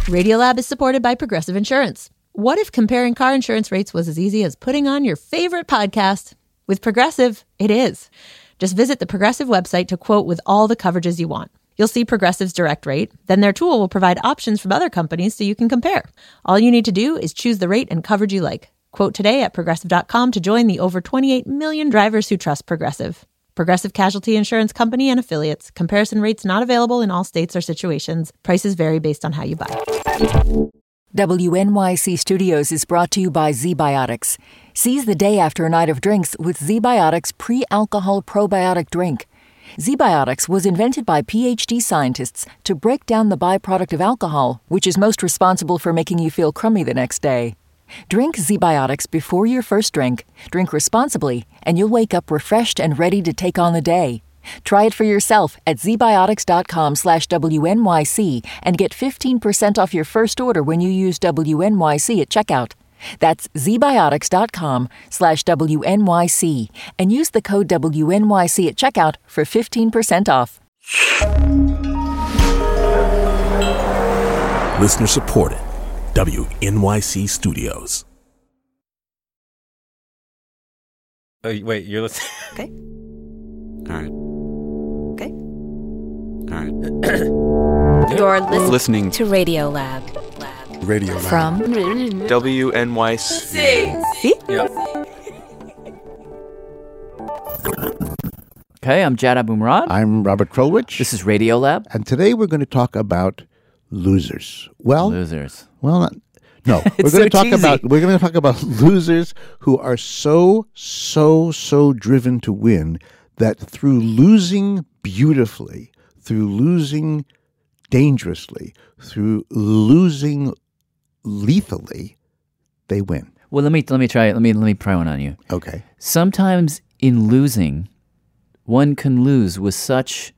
Radiolab is supported by Progressive Insurance. What if comparing car insurance rates was as easy as putting on your favorite podcast? With Progressive, it is. Just visit the Progressive website to quote with all the coverages you want. You'll see Progressive's direct rate. Then their tool will provide options from other companies so you can compare. All you need to do is choose the rate and coverage you like. Quote today at Progressive.com to join the over 28 million drivers who trust Progressive. Progressive Casualty Insurance Company and Affiliates. Comparison rates not available in all states or situations. Prices vary based on how you buy. WNYC Studios is brought to you by ZBiotics. Seize the day after a night of drinks with ZBiotics pre-alcohol probiotic drink. ZBiotics was invented by PhD scientists to break down the byproduct of alcohol, which is most responsible for making you feel crummy the next day. Drink ZBiotics before your first drink, drink responsibly, and you'll wake up refreshed and ready to take on the day. Try it for yourself at zbiotics.com/WNYC and get 15% off your first order when you use WNYC at checkout. That's zbiotics.com/WNYC and use the code WNYC at checkout for 15% off. Listener supported. WNYC Studios. Oh, wait, you're listening? Okay. All right. Okay. All right. You're listening to Radiolab. Radio Lab. From WNYC. See? Yep. Okay, I'm Jad Abumrad. I'm Robert Krulwich. This is Radiolab. And today we're going to talk about losers. Losers. No. It's We're going to talk about losers who are so driven to win that through losing beautifully, through losing dangerously, through losing lethally, they win. Well, let me try it. Let me try one on you. Okay. Sometimes in losing, one can lose with such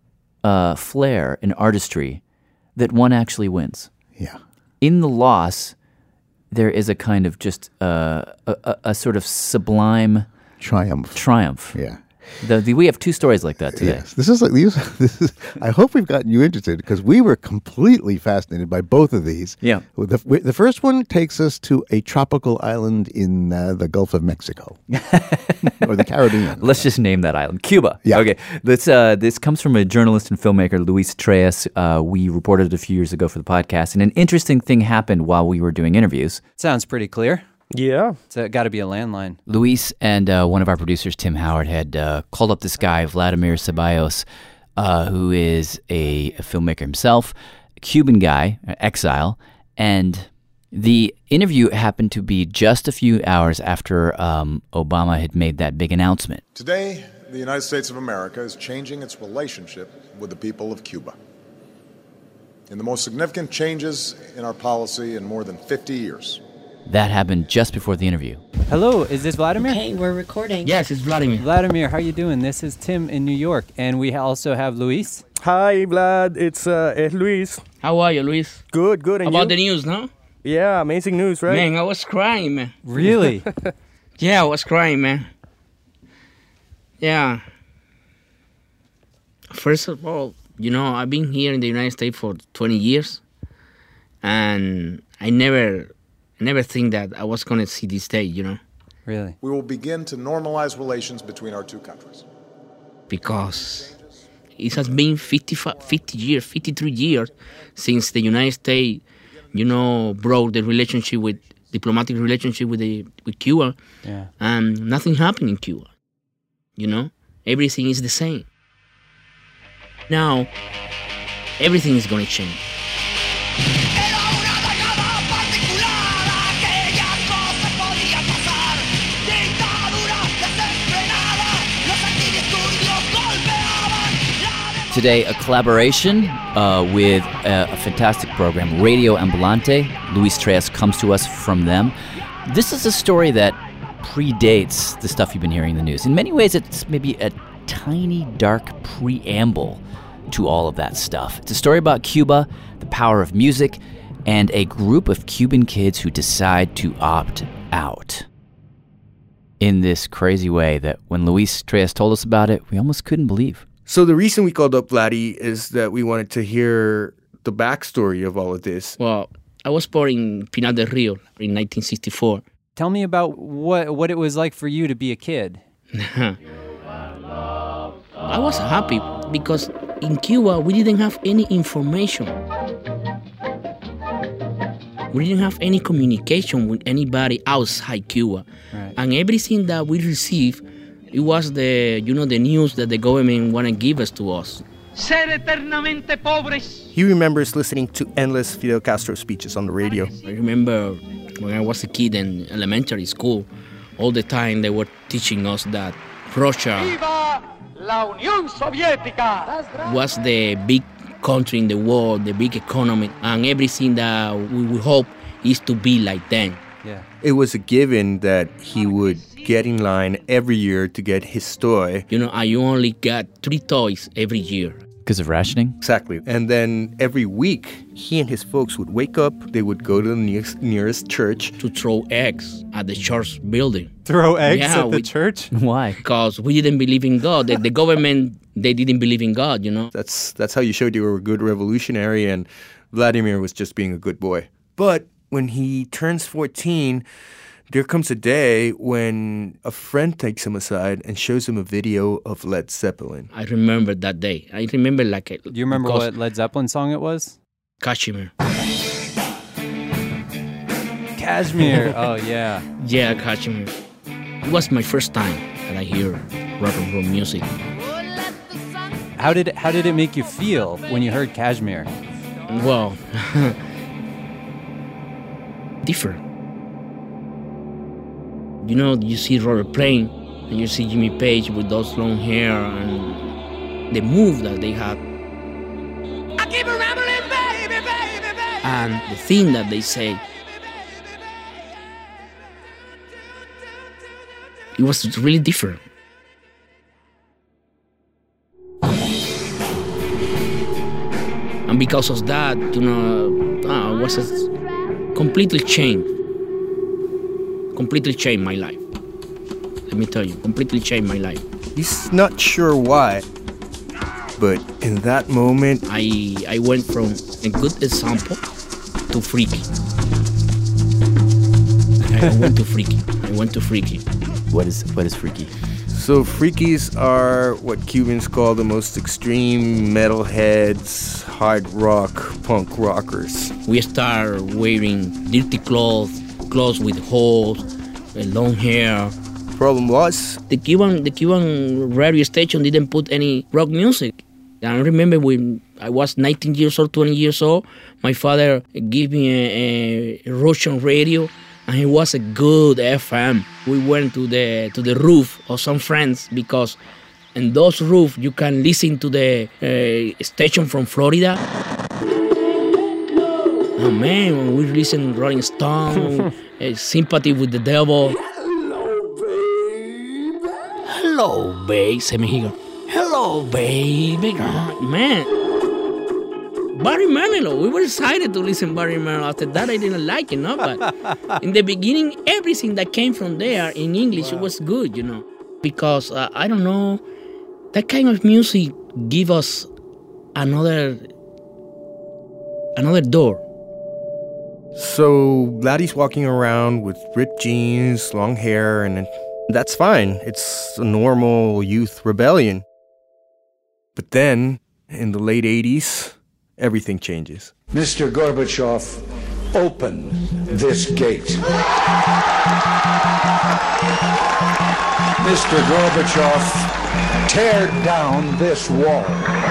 flair and artistry that one actually wins. Yeah. In the loss, there is a kind of just a sort of sublime triumph. Yeah. We have two stories like that today. Yes. This is. I hope we've gotten you interested because we were completely fascinated by both of these. Yeah. The first one takes us to a tropical island in the Gulf of Mexico or the Caribbean. Let's just name that island, Cuba. Yeah. Okay. This comes from a journalist and filmmaker, Luis Treyes. We reported it a few years ago for the podcast, and an interesting thing happened while we were doing interviews. Sounds pretty clear. Yeah. It's got to be a landline. Luis and one of our producers, Tim Howard, had called up this guy, Vladimir Ceballos, who is a filmmaker himself, a Cuban guy, exile, and the interview happened to be just a few hours after Obama had made that big announcement. Today, the United States of America is changing its relationship with the people of Cuba. In the most significant changes in our policy in more than 50 years. That happened just before the interview. Hello, is this Vladimir? Okay, we're recording. Yes, it's Vladimir. Vladimir, how you doing? This is Tim in New York, and we also have Luis. Hi, Vlad. It's Luis. How are you, Luis? Good. And About you? the news, no? Yeah, amazing news, right? Man, I was crying, man. Really? Yeah, I was crying, man. Yeah. First of all, I've been here in the United States for 20 years, and I never think that I was going to see this day, Really? We will begin to normalize relations between our two countries. Because it has been 53 years since the United States, broke the diplomatic relationship with Cuba. Yeah. And nothing happened in Cuba. Everything is the same. Now, everything is going to change. Today, a collaboration with a fantastic program, Radio Ambulante. Luis Treyes comes to us from them. This is a story that predates the stuff you've been hearing in the news. In many ways, it's maybe a tiny, dark preamble to all of that stuff. It's a story about Cuba, the power of music, and a group of Cuban kids who decide to opt out in this crazy way that when Luis Treyes told us about it, we almost couldn't believe. So the reason we called up Vladdy is that we wanted to hear the backstory of all of this. Well, I was born in Pinar del Rio in 1964. Tell me about what it was like for you to be a kid. I was happy because in Cuba we didn't have any information. We didn't have any communication with anybody outside Cuba. Right. And everything that we received, it was the news that the government want to give us to us. Ser eternamente pobres. He remembers listening to endless Fidel Castro speeches on the radio. I remember when I was a kid in elementary school, all the time they were teaching us that Russia Viva la Unión Soviética was the big country in the world, the big economy, and everything that we would hope is to be like them. Yeah. It was a given that he would get in line every year to get his toy. You only got 3 toys every year. Because of rationing? Exactly. And then every week, he and his folks would wake up, they would go to the nearest church. To throw eggs at the church building. Throw eggs at the church? Why? Because we didn't believe in God. The government, they didn't believe in God, That's how you showed you were a good revolutionary, and Vladimir was just being a good boy. But when he turns 14, there comes a day when a friend takes him aside and shows him a video of Led Zeppelin. I remember that day. I remember Do you remember what Led Zeppelin song it was? Kashmir. Kashmir. Oh, yeah. Yeah, Kashmir. It was my first time that I hear rock and roll music. How did it make you feel when you heard Kashmir? Well, different. You see Robert Plant and you see Jimmy Page with those long hair and the move that they had. I keep a rambling, baby, baby, baby. And the thing that they say. It was really different. And because of that, it was completely changed. Completely changed my life. Let me tell you, completely changed my life. He's not sure why, but in that moment, I went from a good example to freaky. I went to freaky. What is freaky? So freakies are what Cubans call the most extreme metalheads, hard rock, punk rockers. We start wearing dirty clothes with holes, long hair. Problem was, the Cuban radio station didn't put any rock music. And I remember when I was 19 years old, 20 years old, my father gave me a Russian radio, and it was a good FM. We went to the roof of some friends because in those roofs you can listen to the station from Florida. Oh man, when we listen to Rolling Stone, Sympathy with the Devil. Hello, babe. Se me dijo, hello, baby. Man. Barry Manilow. We were excited to listen to Barry Manilow. After that, I didn't like it, But in the beginning, everything that came from there in English, it was good, Because, I don't know, that kind of music give us another door. So Vladdy's walking around with ripped jeans, long hair, and that's fine. It's a normal youth rebellion. But then, in the late 80s, everything changes. Mr. Gorbachev, open this gate. Mr. Gorbachev, tear down this wall.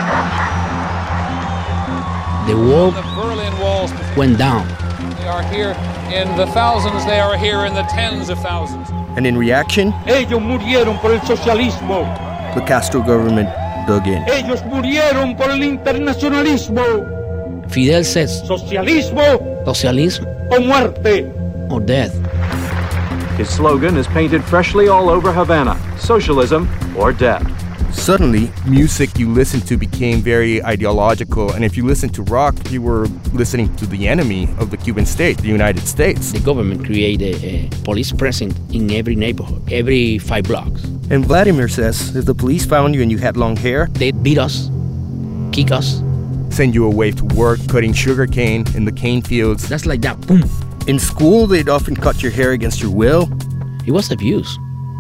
The wall the Berlin walls went down. They are here in the thousands, they are here in the tens of thousands. And in reaction, Ellos murieron por el socialismo. the Castro government dug in. Ellos murieron por el internacionalismo. Fidel says, Socialismo Socialismo o muerte. or death. His slogan is painted freshly all over Havana, socialism or death. Suddenly, music you listened to became very ideological, and if you listened to rock, you were listening to the enemy of the Cuban state, the United States. The government created a police presence in every neighborhood, every 5 blocks. And Vladimir says, if the police found you and you had long hair, they'd beat us, kick us, send you away to work cutting sugar cane in the cane fields. That's like that, boom. In school, they'd often cut your hair against your will. It was abuse.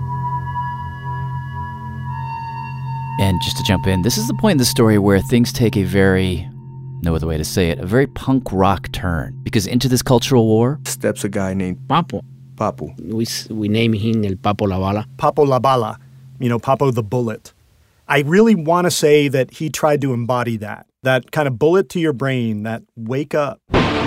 And just to jump in, this is the point in the story where things take a very, no other way to say it, a very punk rock turn. Because into this cultural war steps a guy named Papo. Papo. We name him El Papo La Bala. Papo La Bala, Papo the Bullet. I really want to say that he tried to embody that kind of bullet to your brain, that wake up.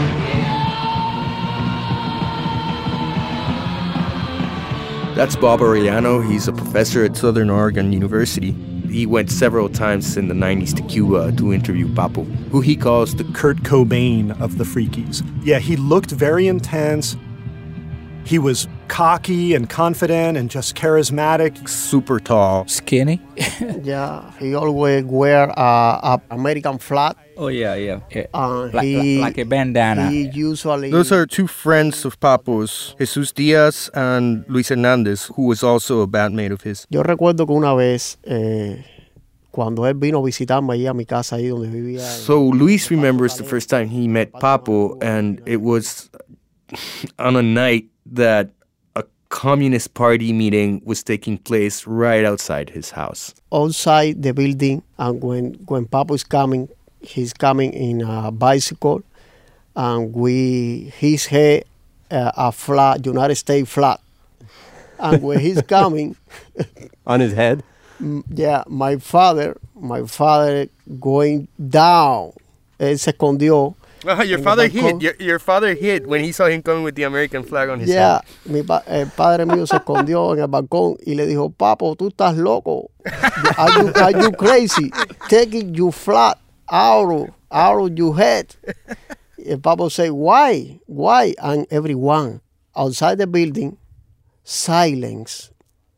That's Bob Arellano. He's a professor at Southern Oregon University. He went several times in the 90s to Cuba to interview Papo, who he calls the Kurt Cobain of the Freakies. Yeah, he looked very intense. He was cocky and confident and just charismatic. Super tall. Skinny? Yeah, he always wear a American flag. Oh, yeah. Like a bandana. He usually... Those are two friends of Papo's, Jesus Diaz and Luis Hernandez, who was also a bandmate of his. Yo recuerdo que una vez, cuando él vino a visitarme ahí a mi casa, ahí donde vivía... So Luis remembers the first time he met Papo, and it was on a night that a Communist Party meeting was taking place right outside his house. Outside the building, and when Papo is coming, he's coming in a bicycle, and he's had a flag, United States flag. And when he's coming... On his head? Yeah, my father going down. Él se escondió. Your father hid when he saw him coming with the American flag on his head. El padre mío se escondió en el balcón y le dijo, Papo, tú estás loco. Are you crazy? Taking your flag out of your head. And Papo said, why? And everyone outside the building, silence.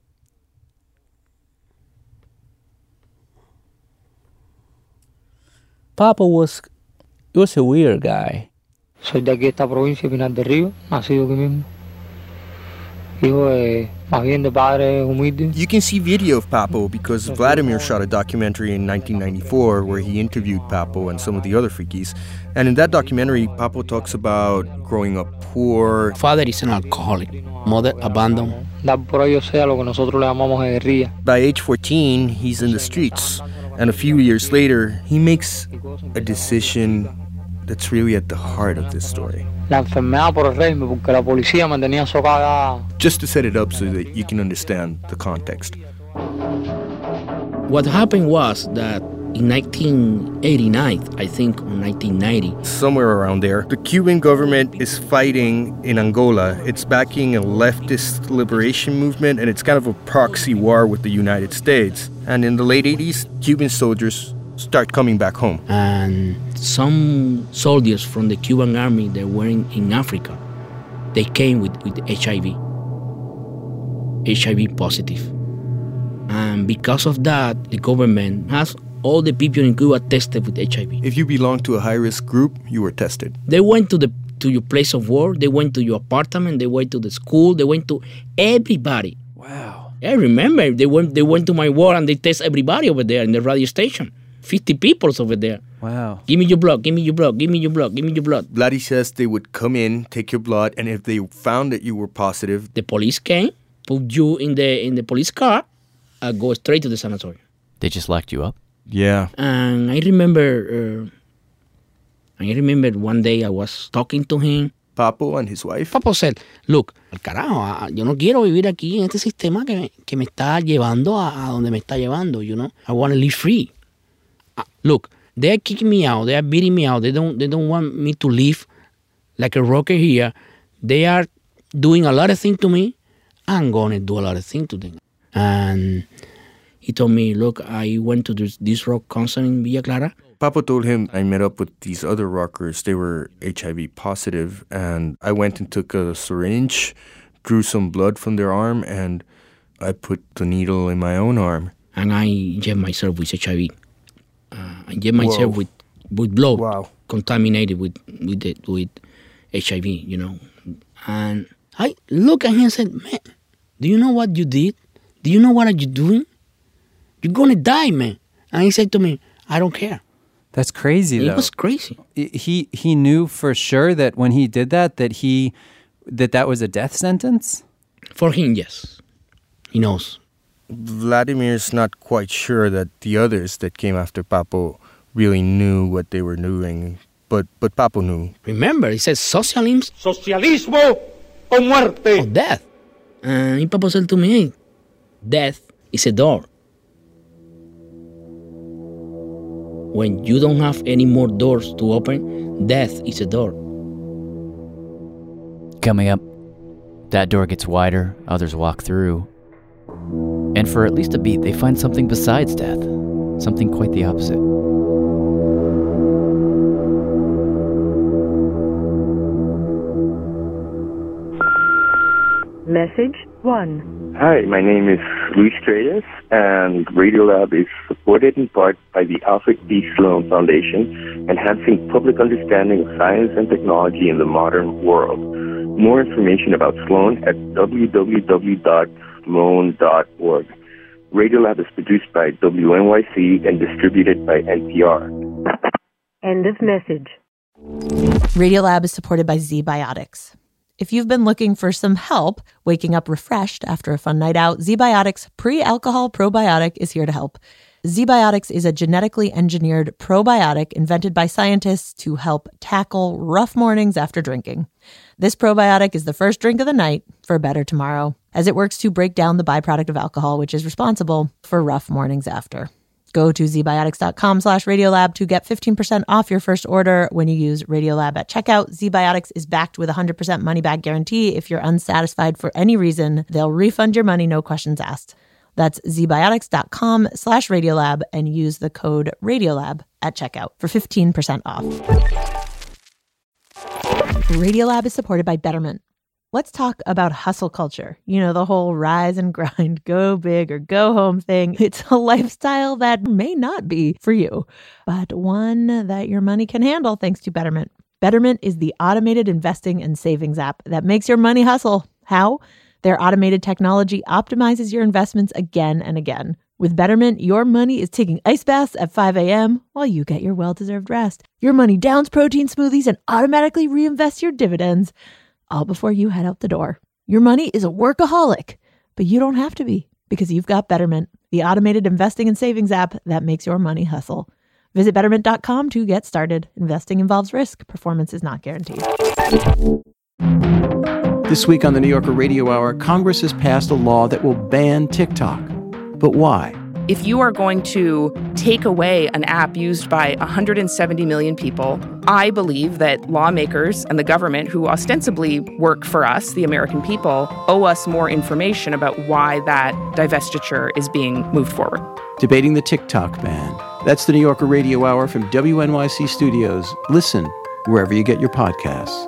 Papo was a weird guy. Soy de aquí de esta provincia, Pinar del Río, nacido aquí mismo. Hijo más bien de padres humildes. You can see video of Papo because Vladimir shot a documentary in 1994 where he interviewed Papo and some of the other freakies. And in that documentary, Papo talks about growing up poor. Father is an alcoholic. Mother abandoned. Dar por ello sea lo que nosotros le llamamos guerrilla. By age 14, he's in the streets. And a few years later, he makes a decision that's really at the heart of this story. La enfermedad por el régimen, porque la policía me tenía socada. Just to set it up so that you can understand the context. What happened was that in 1989, I think, or 1990. Somewhere around there, the Cuban government is fighting in Angola. It's backing a leftist liberation movement, and it's kind of a proxy war with the United States. And in the late 80s, Cuban soldiers start coming back home. And some soldiers from the Cuban army that were in Africa, they came with HIV positive. And because of that, the government has all the people in Cuba tested with HIV. If you belong to a high-risk group, you were tested. They went to your place of work, they went to your apartment, they went to the school, they went to everybody. Wow. I remember they went to my work and they test everybody over there in the radio station. 50 people over there. Wow. Give me your blood, give me your blood, give me your blood, give me your blood. Vladdy says they would come in, take your blood, and if they found that you were positive... The police came, put you in the police car, and go straight to the sanatorium. They just locked you up? Yeah. And I remember one day I was talking to him. Papo and his wife. Papo said, look, al carajo, yo no quiero vivir aquí en este sistema que me está llevando a donde me está llevando, you know. I want to live free. Look, they are kicking me out. They are beating me out. They don't want me to live like a rocker here. They are doing a lot of things to me. I'm going to do a lot of things to them. And he told me, look, I went to this rock concert in Villa Clara. Papo told him I met up with these other rockers. They were HIV positive. And I went and took a syringe, drew some blood from their arm, and I put the needle in my own arm. And I injected myself with HIV. I injected myself with blood contaminated with HIV, you know. And I looked at him and said, man, do you know what you did? Do you know what are you doing? You're going to die, man. And he said to me, I don't care. That's crazy, though. It was crazy. He knew for sure that when he did that, that was a death sentence? For him, yes. He knows. Vladimir's not quite sure that the others that came after Papo really knew what they were doing, but Papo knew. Remember, he said socialism. Socialismo o muerte. Or death. And Papo said to me, death is a door. When you don't have any more doors to open, death is a door. Coming up, that door gets wider, others walk through. And for at least a beat, they find something besides death, something quite the opposite. Message 1. Hi, my name is Luis Treyes, and Radiolab is supported in part by the Alfred P. Sloan Foundation, enhancing public understanding of science and technology in the modern world. More information about Sloan at www.sloan.org. Radiolab is produced by WNYC and distributed by NPR. End of message. Radiolab is supported by ZBiotics. If you've been looking for some help waking up refreshed after a fun night out, ZBiotics Pre-Alcohol Probiotic is here to help. ZBiotics is a genetically engineered probiotic invented by scientists to help tackle rough mornings after drinking. This probiotic is the first drink of the night for a better tomorrow, as it works to break down the byproduct of alcohol, which is responsible for rough mornings after. Go to zbiotics.com/Radiolab to get 15% off your first order when you use Radiolab at checkout. ZBiotics is backed with a 100% money-back guarantee. If you're unsatisfied for any reason, they'll refund your money, no questions asked. That's zbiotics.com/Radiolab and use the code Radiolab at checkout for 15% off. Radiolab is supported by Betterment. Let's talk about hustle culture. You know, the whole rise and grind, go big or go home thing. It's a lifestyle that may not be for you, but one that your money can handle thanks to Betterment. Betterment is the automated investing and savings app that makes your money hustle. How? Their automated technology optimizes your investments again and again. With Betterment, your money is taking ice baths at 5 a.m. while you get your well-deserved rest. Your money downs protein smoothies and automatically reinvests your dividends, all before you head out the door. Your money is a workaholic, but you don't have to be because you've got Betterment, the automated investing and savings app that makes your money hustle. Visit Betterment.com to get started. Investing involves risk. Performance is not guaranteed. This week on the New Yorker Radio Hour, Congress has passed a law that will ban TikTok. But why? If you are going to take away an app used by 170 million people, I believe that lawmakers and the government, who ostensibly work for us, the American people, owe us more information about why that divestiture is being moved forward. Debating the TikTok ban. That's the New Yorker Radio Hour from WNYC Studios. Listen wherever you get your podcasts.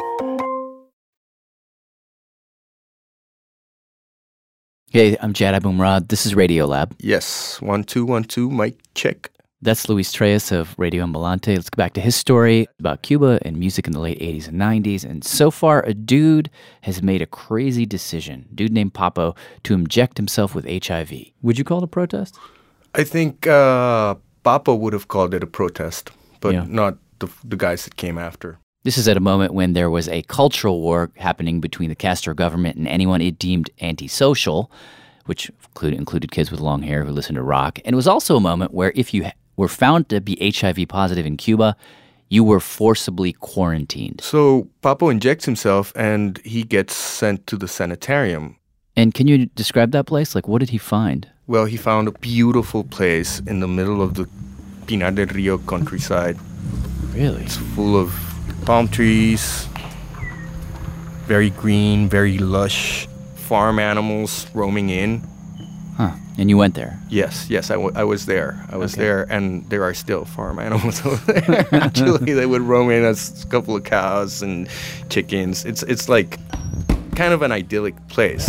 Hey, I'm Jad Abumrad. This is Radiolab. Yes, 1 2 1 2, mic check. That's Luis Treyes of Radio Ambulante. Let's go back to his story about Cuba and music in the late 80s and 90s. And so far, a dude has made a crazy decision, dude named Papo, to inject himself with HIV. Would you call it a protest? I think Papo would have called it a protest, but not the guys that came after. This is at a moment when there was a cultural war happening between the Castro government and anyone it deemed antisocial, which included kids with long hair who listened to rock. And it was also a moment where if you were found to be HIV positive in Cuba, you were forcibly quarantined. So Papo injects himself and he gets sent to the sanitarium. And can you describe that place? Like, what did he find? Well, he found a beautiful place in the middle of the Pinar del Rio countryside. Really? It's full of palm trees, very green, very lush, farm animals roaming in. Huh. And you went there? Yes, I was there. I was there, and there are still farm animals over there. Actually, they would roam in as a couple of cows and chickens. It's like kind of an idyllic place.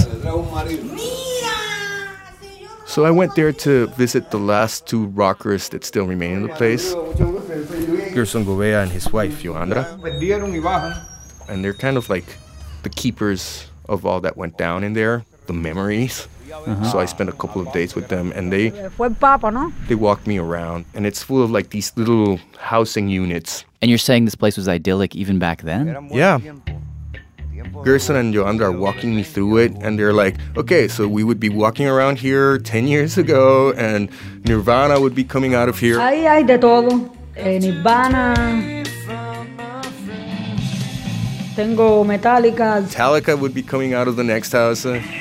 So I went there to visit the last two rockers that still remain in the place. Gerson Gouveia and his wife, Joandra. And they're kind of like the keepers of all that went down in there, the memories. So I spent a couple of days with them, and they walked me around, and it's full of like these little housing units. And you're saying this place was idyllic even back then? Yeah. Gerson and Yolanda are walking me through it, and they're like, okay, so we would be walking around here 10 years ago, and Nirvana would be coming out of here. Ahí hay de todo. Nirvana. Tengo Metallica. Metallica would be coming out of the next house.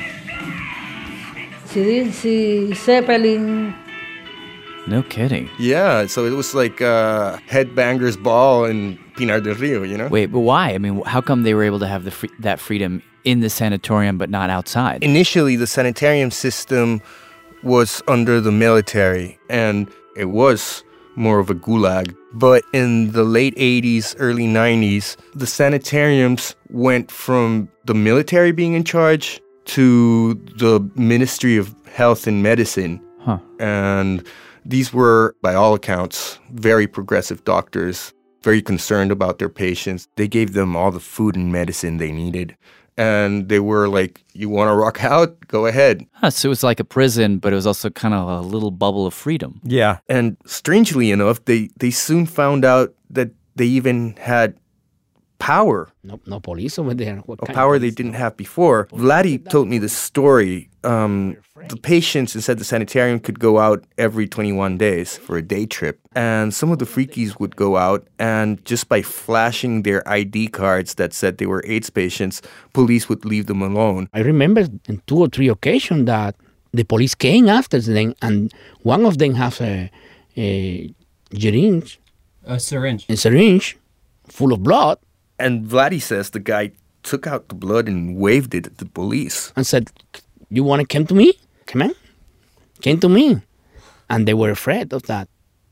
CDC, Zeppelin. No kidding. Yeah, so it was like Headbangers Ball in Pinar del Rio, you know? Wait, but why? I mean, how come they were able to have that freedom in the sanatorium but not outside? Initially, the sanitarium system was under the military, and it was more of a gulag. But in the late 80s, early 90s, the sanitariums went from the military being in charge to the Ministry of Health and Medicine. Huh. And these were, by all accounts, very progressive doctors, very concerned about their patients. They gave them all the food and medicine they needed. And they were like, you want to rock out? Go ahead. Huh, so it was like a prison, but it was also kind of a little bubble of freedom. Yeah. And strangely enough, they soon found out that they even had power. No police over there. A power they didn't have before. Vladdy told me this story. The patients inside the sanitarium could go out every 21 days for a day trip. And some of the freakies would go out, and just by flashing their ID cards that said they were AIDS patients, police would leave them alone. I remember on 2 or 3 occasions that the police came after them, and one of them has a syringe. A syringe. A syringe full of blood. And Vladdy says the guy took out the blood and waved it at the police. And said, you want to come to me? Come on. Came to me. And they were afraid of that.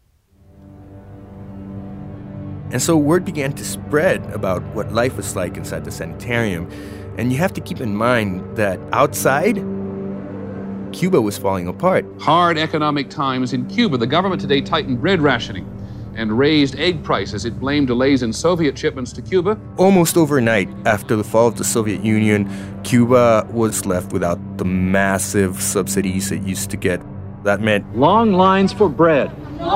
And so word began to spread about what life was like inside the sanitarium. And you have to keep in mind that outside, Cuba was falling apart. Hard economic times in Cuba. The government today tightened bread rationing and raised egg prices. It blamed delays in Soviet shipments to Cuba. Almost overnight, after the fall of the Soviet Union, Cuba was left without the massive subsidies it used to get. That meant long lines for bread,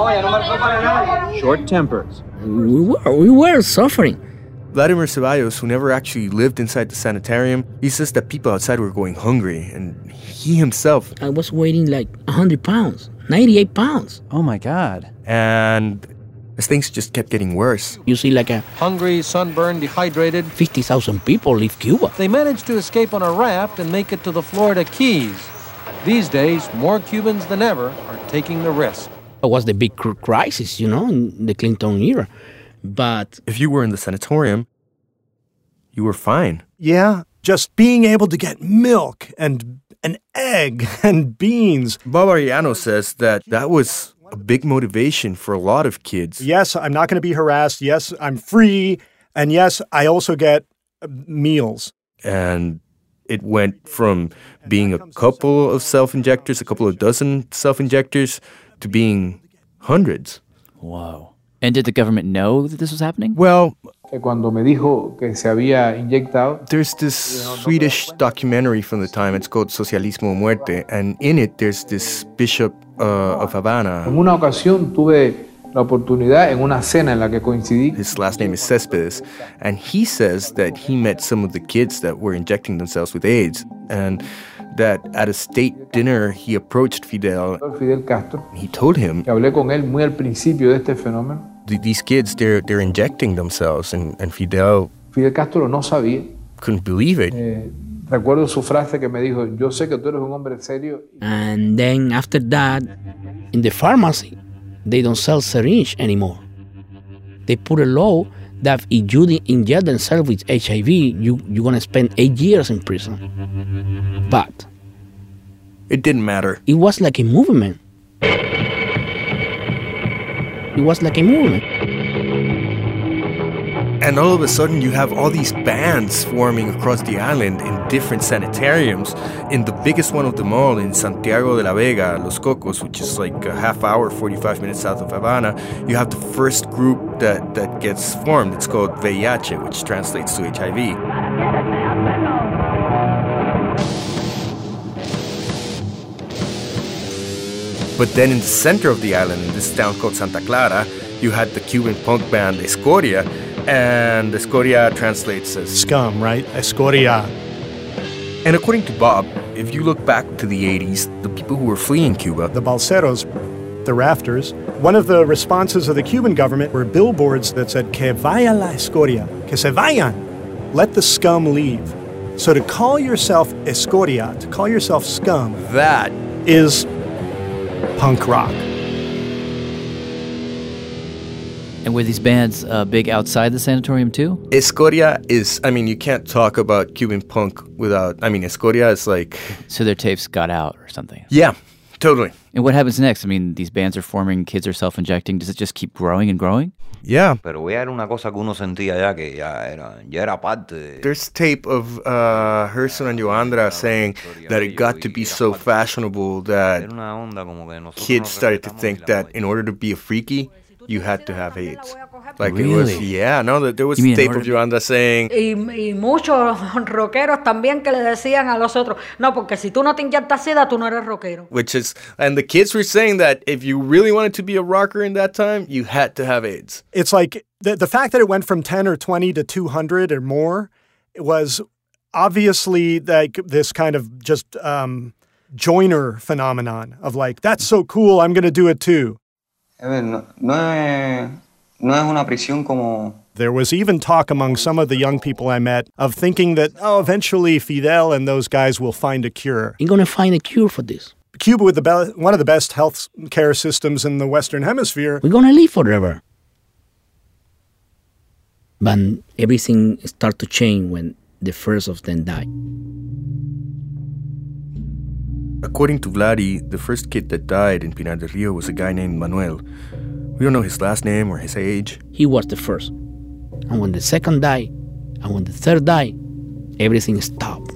short tempers. We were suffering. Vladimir Ceballos, who never actually lived inside the sanitarium, he says that people outside were going hungry, and he himself... I was weighing like 100 pounds, 98 pounds. Oh my God. And as things just kept getting worse. You see like a... hungry, sunburned, dehydrated. 50,000 people leave Cuba. They managed to escape on a raft and make it to the Florida Keys. These days, more Cubans than ever are taking the risk. It was the big crisis, in the Clinton era. But if you were in the sanatorium, you were fine. Yeah, just being able to get milk and an egg and beans. Bob Arellano says that was a big motivation for a lot of kids. Yes, I'm not going to be harassed. Yes, I'm free. And yes, I also get meals. And it went from being a couple of self-injectors, a couple of dozen self-injectors, to being hundreds. Whoa. And did the government know that this was happening? Well, Cuando me dijo que se había inyectado, there's this Swedish documentary from the time. It's called Socialismo o Muerte. And in it, there's this bishop of Havana. En una ocasión tuve la oportunidad en una cena en la que coincidí. His last name is Cespedes. And he says that he met some of the kids that were injecting themselves with AIDS. And that at a state dinner, he approached Fidel Castro. He told him, hablé con él muy al principio de este fenómeno. These kids, they're injecting themselves, and Fidel Castro no sabía. Couldn't believe it. Recuerdo su frase que me dijo, yo sé que tú eres un hombre serio. And then after that, in the pharmacy, they don't sell syringe anymore. They put a law that if you inject themselves with HIV, you're going to spend 8 years in prison. But it didn't matter. It was like a movement. It was like a movement. And all of a sudden, you have all these bands forming across the island in different sanitariums. In the biggest one of them all, in Santiago de la Vega, Los Cocos, which is like a half hour, 45 minutes south of Havana, you have the first group that gets formed. It's called VIH, which translates to HIV. But then in the center of the island, in this town called Santa Clara, you had the Cuban punk band Escoria, and Escoria translates as scum, right? Escoria. And according to Bob, if you look back to the 80s, the people who were fleeing Cuba, the balseros, the rafters, one of the responses of the Cuban government were billboards that said, que vaya la escoria, que se vayan, let the scum leave. So to call yourself escoria, to call yourself scum, that is punk rock. And were these bands big outside the sanatorium too? Escoria is, I mean, you can't talk about Cuban punk without, I mean, Escoria is like... So their tapes got out or something? Yeah, totally. And what happens next? I mean, these bands are forming, kids are self-injecting. Does it just keep growing and growing? Yeah. Pero era una cosa que uno sentía ya que ya era parte. There's tape of Gerson and Joandra saying that it got to be so fashionable that kids started to think that in order to be a freaky, you had to have AIDS. Like really? It was, yeah, no, there was tape of Joandra saying... Y muchos rockeros también que le decían a los otros, no, porque si tú no te inyectas sida, tú no eres rockero. Which is, and the kids were saying that if you really wanted to be a rocker in that time, you had to have AIDS. It's like the fact that it went from 10 or 20 to 200 or more was obviously like this kind of just joiner phenomenon of like, that's so cool, I'm going to do it too. No es una prisión como... There was even talk among some of the young people I met of thinking that, oh, eventually Fidel and those guys will find a cure. You're going to find a cure for this. Cuba with one of the best health care systems in the Western Hemisphere. We're going to live forever. But everything started to change when the first of them died. According to Vladi, the first kid that died in Pinar del Rio was a guy named Manuel. We don't know his last name or his age. He was the first. And when the second died, and when the third died, everything stopped.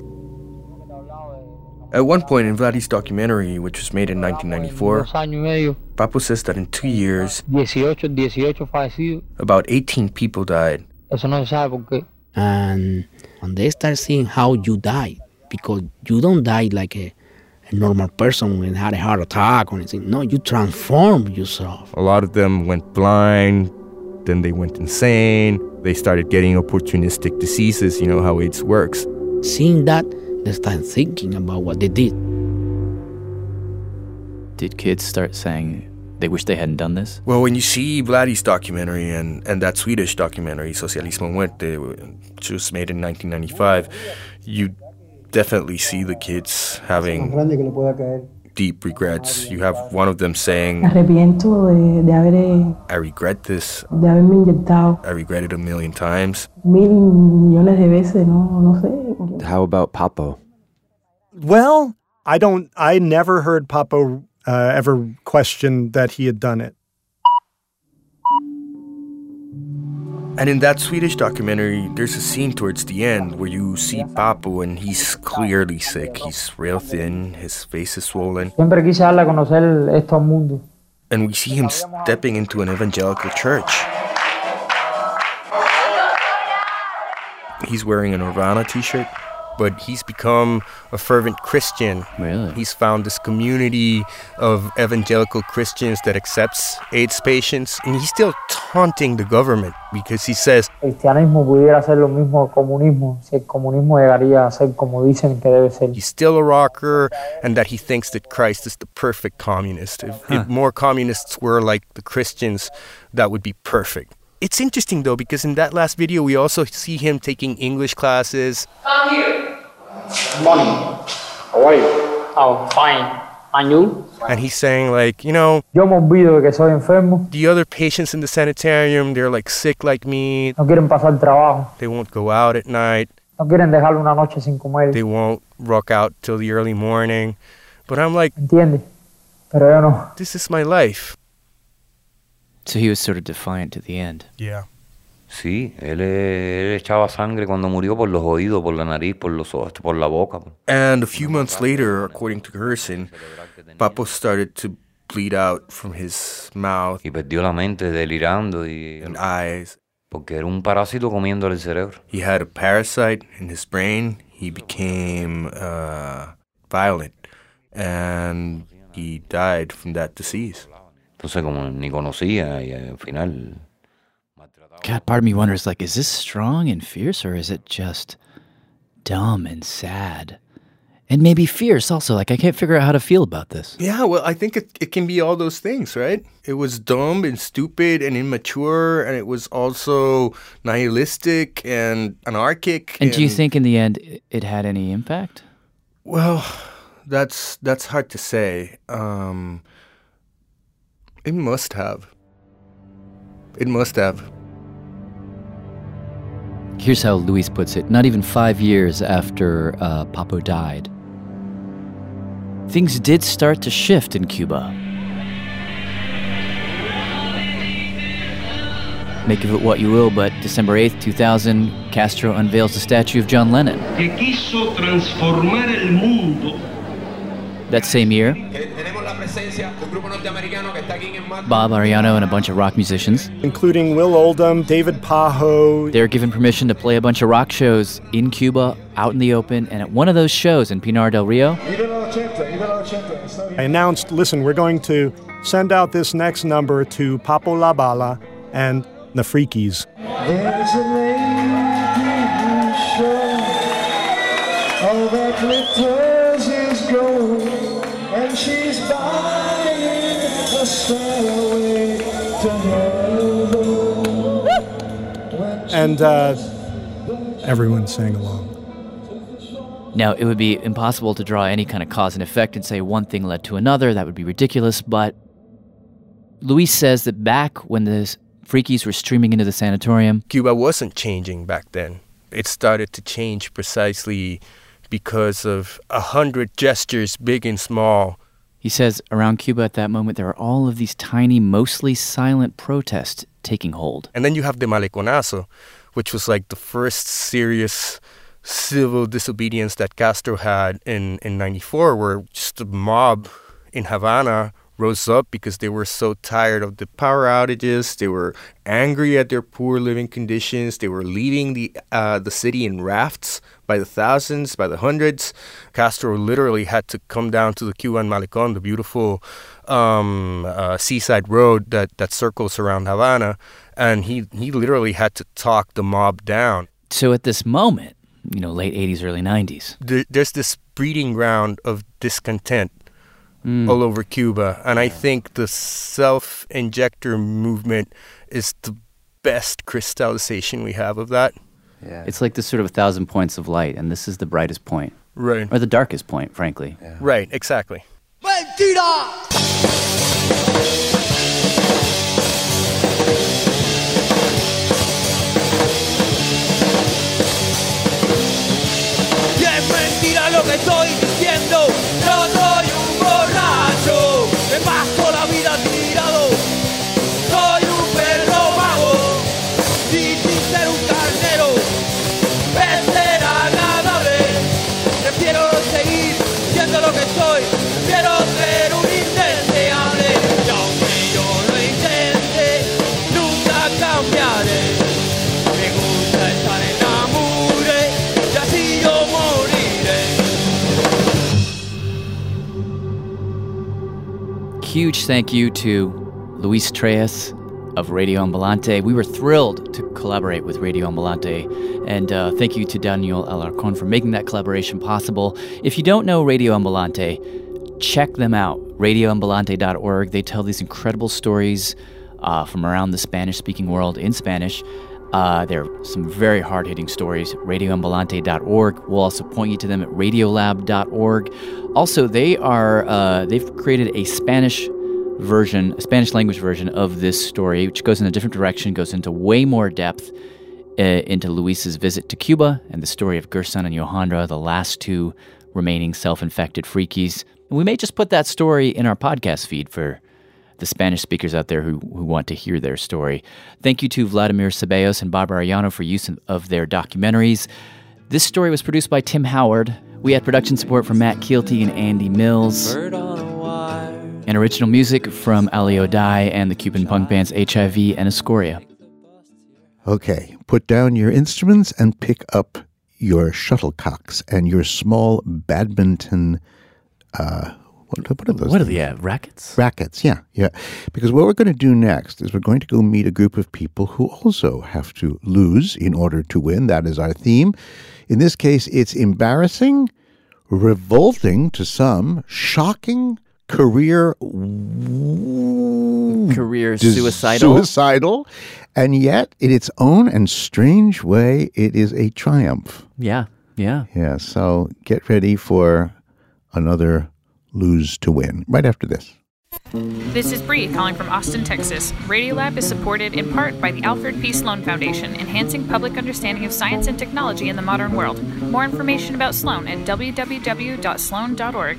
At one point in Vladi's documentary, which was made in 1994, Papo says that in 2 years, 18 about 18 people died. Eso no se sabe por qué. And when they start seeing how you die, because you don't die like a normal person and had a heart attack or anything. No, you transform yourself. A lot of them went blind, then they went insane. They started getting opportunistic diseases, you know how AIDS works. Seeing that, they start thinking about what they did. Did kids start saying they wish they hadn't done this? Well, when you see Vladi's documentary and that Swedish documentary, Socialismo Muerte, which was made in 1995, you definitely see the kids having deep regrets. You have one of them saying, I regret this. I regret it 1,000,000 times. How about Papo? Well, I never heard Papo ever question that he had done it. And in that Swedish documentary, there's a scene towards the end where you see Papo and he's clearly sick. He's real thin, his face is swollen. Siempre quise darle a conocer esto al mundo. And we see him stepping into an evangelical church. He's wearing a Nirvana t-shirt, but he's become a fervent Christian. Really? He's found this community of evangelical Christians that accepts AIDS patients, and he's still taunting the government because he says, Cristianismo pudiera ser lo mismo que comunismo, si el comunismo llegaría a ser como dicen que debe ser. He's still a rocker, and that he thinks that Christ is the perfect communist. If more communists were like the Christians, that would be perfect. It's interesting, though, because in that last video, we also see him taking English classes. I'm here. Morning. How are you? Oh, fine. And you? And he's saying, like, you know, yo me olvido de que soy enfermo. The other patients in the sanitarium, they're like sick like me. No quieren pasar trabajo. They won't go out at night. No quieren dejar una noche sin comer. They won't rock out till the early morning. But I'm like, entiende, pero yo no. This is my life. So he was sort of defiant to the end. Yeah. Sí, él echaba sangre cuando murió por los oídos, por la nariz, por los ojos, por la boca. And a few months later, according to Gerson, Papo started to bleed out from his mouth. Y perdió la mente delirando and eyes. Porque era un parásito comiéndole el cerebro. He had a parasite in his brain. He became violent. And he died from that disease. Entonces, como ni conocía, y al final... God, part of me wonders, like, is this strong and fierce, or is it just dumb and sad? And maybe fierce also. Like, I can't figure out how to feel about this. Yeah, well, I think it can be all those things, right? It was dumb and stupid and immature, and it was also nihilistic and anarchic. And do you think in the end it had any impact? Well, that's hard to say. It must have. It must have. Here's how Luis puts it. Not even 5 years after Papo died, things did start to shift in Cuba. Make of it what you will, but December 8th, 2000, Castro unveils the statue of John Lennon. Que quiso transformar el mundo. That same year, Bob Arellano and a bunch of rock musicians, including Will Oldham, David Pajo. They're given permission to play a bunch of rock shows in Cuba, out in the open, and at one of those shows in Pinar del Rio, I announced, listen, we're going to send out this next number to Papo La Bala and the Freakies. There's a lady who's sure all that glitters is gold, and she's buying a stairway to heaven. And everyone sang along. Now, it would be impossible to draw any kind of cause and effect and say one thing led to another. That would be ridiculous. But Luis says that back when the Freakies were streaming into the sanatorium, Cuba wasn't changing back then. It started to change precisely because of 100 gestures, big and small. He says around Cuba at that moment, there are all of these tiny, mostly silent protests taking hold. And then you have the Maleconazo, which was like the first serious civil disobedience that Castro had in 94, where just a mob in Havana rose up because they were so tired of the power outages. They were angry at their poor living conditions. They were leaving the city in rafts by the thousands, by the hundreds. Castro literally had to come down to the Cuban Malecon, the beautiful seaside road that circles around Havana, and he literally had to talk the mob down. So at this moment, late 80s, early 90s, there's this breeding ground of discontent all over Cuba. And I think the self-injector movement is the best crystallization we have of that. Yeah. It's like this sort of 1,000 points of light, and this is the brightest point. Right. Or the darkest point, frankly. Yeah. Right, exactly. Y es mentira lo que estoy diciendo. No soy un borracho, me paso la vida tirado. Soy un perro vago y sin ser un carnero. Es ser agradable. Prefiero seguir siendo lo que soy. Prefiero ser un indeseable. Y aunque yo lo intente, nunca cambiaré. Me gusta estar en Amure y así yo moriré. Huge thank you to Luis Trellas of Radio Ambulante. We were thrilled to collaborate with Radio Ambulante, and thank you to Daniel Alarcon for making that collaboration possible. If you don't know Radio Ambulante, check them out, radioambulante.org. They tell these incredible stories from around the Spanish-speaking world in Spanish. There are some very hard-hitting stories, radioambulante.org. We'll also point you to them at radiolab.org. Also, they've created a Spanish language version of this story, which goes in a different direction, goes into way more depth into Luis's visit to Cuba and the story of Gerson and Johandra, the last two remaining self-infected Freakies. And we may just put that story in our podcast feed for the Spanish speakers out there who want to hear their story. Thank you to Vladimir Ceballos and Bob Arellano for use of their documentaries. This story was produced by Tim Howard. We had production support from Matt Keelty and Andy Mills. And original music from Ali Odai and the Cuban punk bands HIV and Escoria. Okay, put down your instruments and pick up your shuttlecocks and your small badminton, What are those? What are they? Rackets? Rackets, yeah. Because what we're going to do next is we're going to go meet a group of people who also have to lose in order to win. That is our theme. In this case, it's embarrassing, revolting to some, shocking, career suicidal, and yet in its own and strange way, it is a triumph. Yeah. Yeah, so get ready for another lose to win right after this. This is Bree calling from Austin, Texas. Radiolab is supported in part by the Alfred P. Sloan Foundation, enhancing public understanding of science and technology in the modern world. More information about Sloan at www.sloan.org.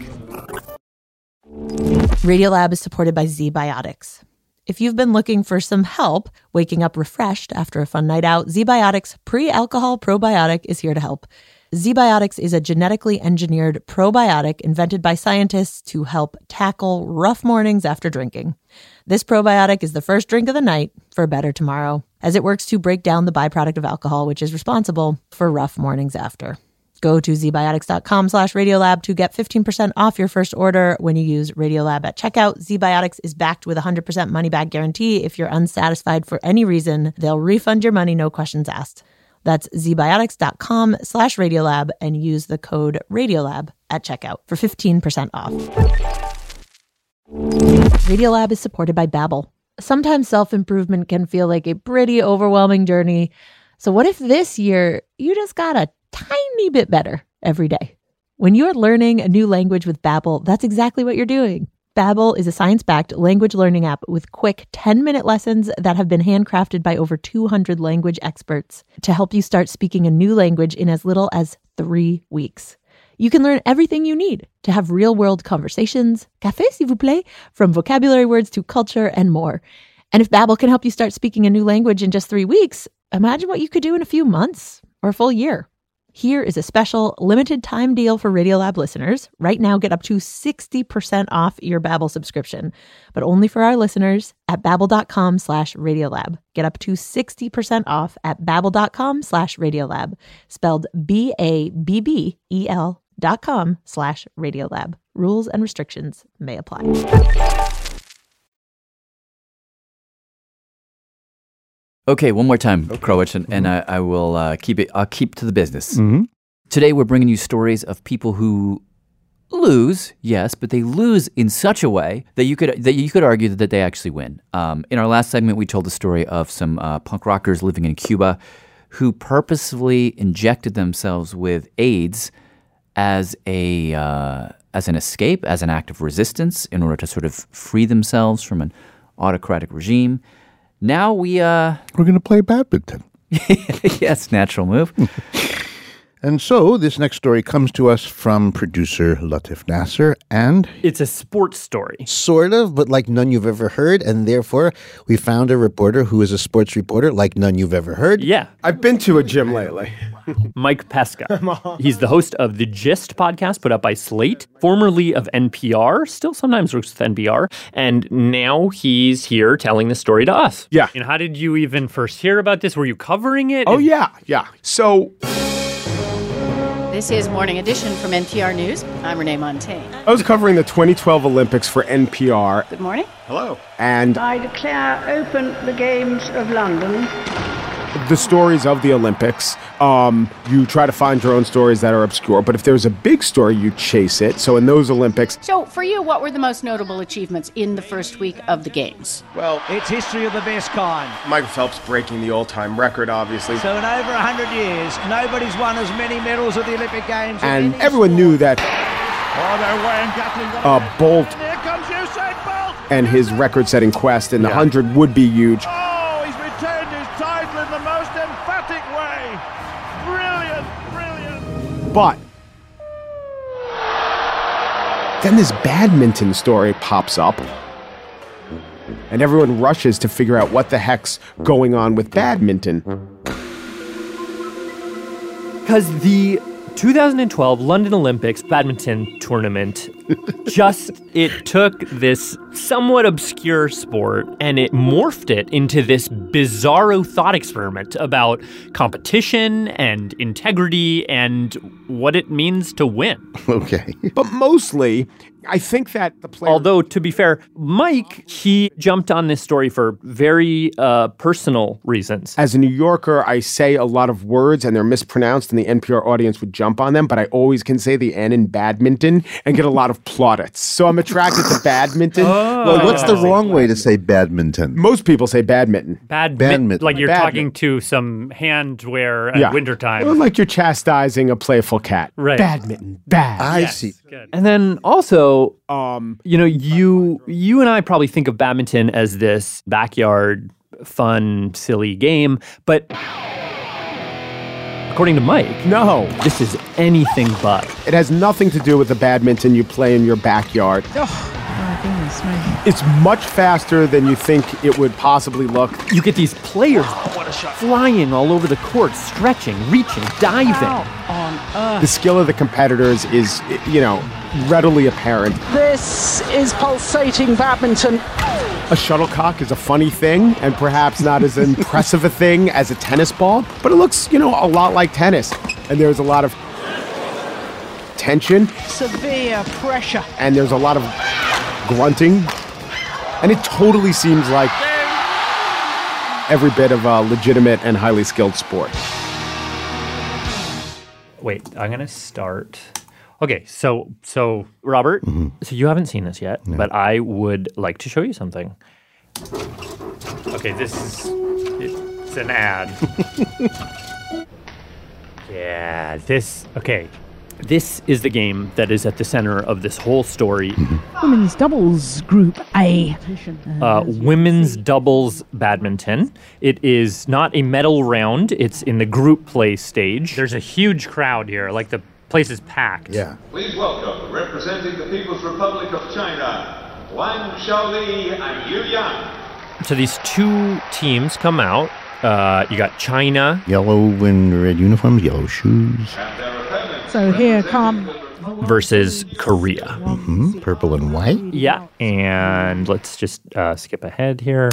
Radiolab is supported by ZBiotics. If you've been looking for some help waking up refreshed after a fun night out, ZBiotics Pre-Alcohol Probiotic is here to help. ZBiotics is a genetically engineered probiotic invented by scientists to help tackle rough mornings after drinking. This probiotic is the first drink of the night for a better tomorrow, as it works to break down the byproduct of alcohol, which is responsible for rough mornings after. Go to zbiotics.com/Radiolab to get 15% off your first order when you use Radiolab at checkout. ZBiotics is backed with a 100% money-back guarantee. If you're unsatisfied for any reason, they'll refund your money, no questions asked. That's zbiotics.com/Radiolab and use the code Radiolab at checkout for 15% off. Radiolab is supported by Babbel. Sometimes self-improvement can feel like a pretty overwhelming journey. So what if this year you just got a tiny bit better every day? When you're learning a new language with Babbel, that's exactly what you're doing. Babbel is a science-backed language learning app with quick 10-minute lessons that have been handcrafted by over 200 language experts to help you start speaking a new language in as little as 3 weeks. You can learn everything you need to have real-world conversations, café s'il vous plaît, from vocabulary words to culture and more. And if Babbel can help you start speaking a new language in just 3 weeks, imagine what you could do in a few months or a full year. Here is a special limited time deal for Radiolab listeners. Right now, get up to 60% off your Babbel subscription, but only for our listeners at babbel.com/Radiolab. Get up to 60% off at babbel.com/Radiolab, spelled BABBEL.com/Radiolab. Rules and restrictions may apply. Okay, one more time, Krowich, and I will keep it. I'll keep to the business. Mm-hmm. Today, we're bringing you stories of people who lose, yes, but they lose in such a way that you could argue that they actually win. In our last segment, we told the story of some punk rockers living in Cuba who purposefully injected themselves with AIDS as an escape, as an act of resistance, in order to sort of free themselves from an autocratic regime. Now we're going to play badminton. Yes, natural move. And so this next story comes to us from producer Latif Nasser, and it's a sports story. Sort of, but like none you've ever heard, and therefore we found a reporter who is a sports reporter like none you've ever heard. Yeah. I've been to a gym lately. Mike Pesca. He's the host of the Gist podcast put up by Slate, formerly of NPR, still sometimes works with NPR, and now he's here telling the story to us. Yeah. And how did you even first hear about this? Were you covering it? Oh, yeah. So... This is Morning Edition from NPR News. I'm Renee Montaigne. I was covering the 2012 Olympics for NPR. Good morning. Hello. And I declare open the Games of London. The stories of the Olympics, you try to find your own stories that are obscure, but if there's a big story, you chase it. So in those Olympics... So for you, what were the most notable achievements in the first week of the Games? Well, it's history of the best kind. Michael Phelps breaking the all-time record, obviously. So in over 100 years, nobody's won as many medals at the Olympic Games. And everyone knew that Bolt Here comes Usain Bolt! and his record-setting quest in the 100 would be huge. Oh, he's returned his title in the most emphatic way. Brilliant. But then this badminton story pops up, and everyone rushes to figure out what the heck's going on with badminton. Because the 2012 London Olympics badminton tournament. It took this somewhat obscure sport and it morphed it into this bizarro thought experiment about competition and integrity and what it means to win. Okay. But mostly, I think that the player... Although, to be fair, Mike, he jumped on this story for very personal reasons. As a New Yorker, I say a lot of words and they're mispronounced and the NPR audience would jump on them, but I always can say the N in badminton and get a lot of plaudits. So I'm attracted to badminton. Well, what's the wrong way to say badminton? Most people say badminton. Badminton. Like you're talking to some handwear at wintertime. Well, like you're chastising a playful cat. Right. Badminton. Bad. I see. Good. And then also, you and I probably think of badminton as this backyard, fun, silly game, but according to Mike, no, this is anything but. It has nothing to do with the badminton you play in your backyard. Oh, goodness me. It's much faster than you think it would possibly look. You get these players flying all over the court, stretching, reaching, diving. How on earth? The skill of the competitors is, readily apparent. This is pulsating badminton. A shuttlecock is a funny thing and perhaps not as impressive a thing as a tennis ball, but it looks, a lot like tennis. And there's a lot of tension. Severe pressure. And there's a lot of grunting. And it totally seems like every bit of a legitimate and highly skilled sport. Wait, I'm going to start. Okay, so Robert, so you haven't seen this yet, but I would like to show you something. Okay, it's an ad. This is the game that is at the center of this whole story. Women's doubles group A. Women's doubles badminton. It is not a medal round. It's in the group play stage. There's a huge crowd here. Like the place is packed. Yeah. Please welcome, representing the People's Republic of China, Wang Xiaoli and Yu Yang. So these two teams come out. You got China. Yellow and red uniforms, yellow shoes. So here come... versus Korea. Mm-hmm. Purple and white. Yeah. And let's just skip ahead here.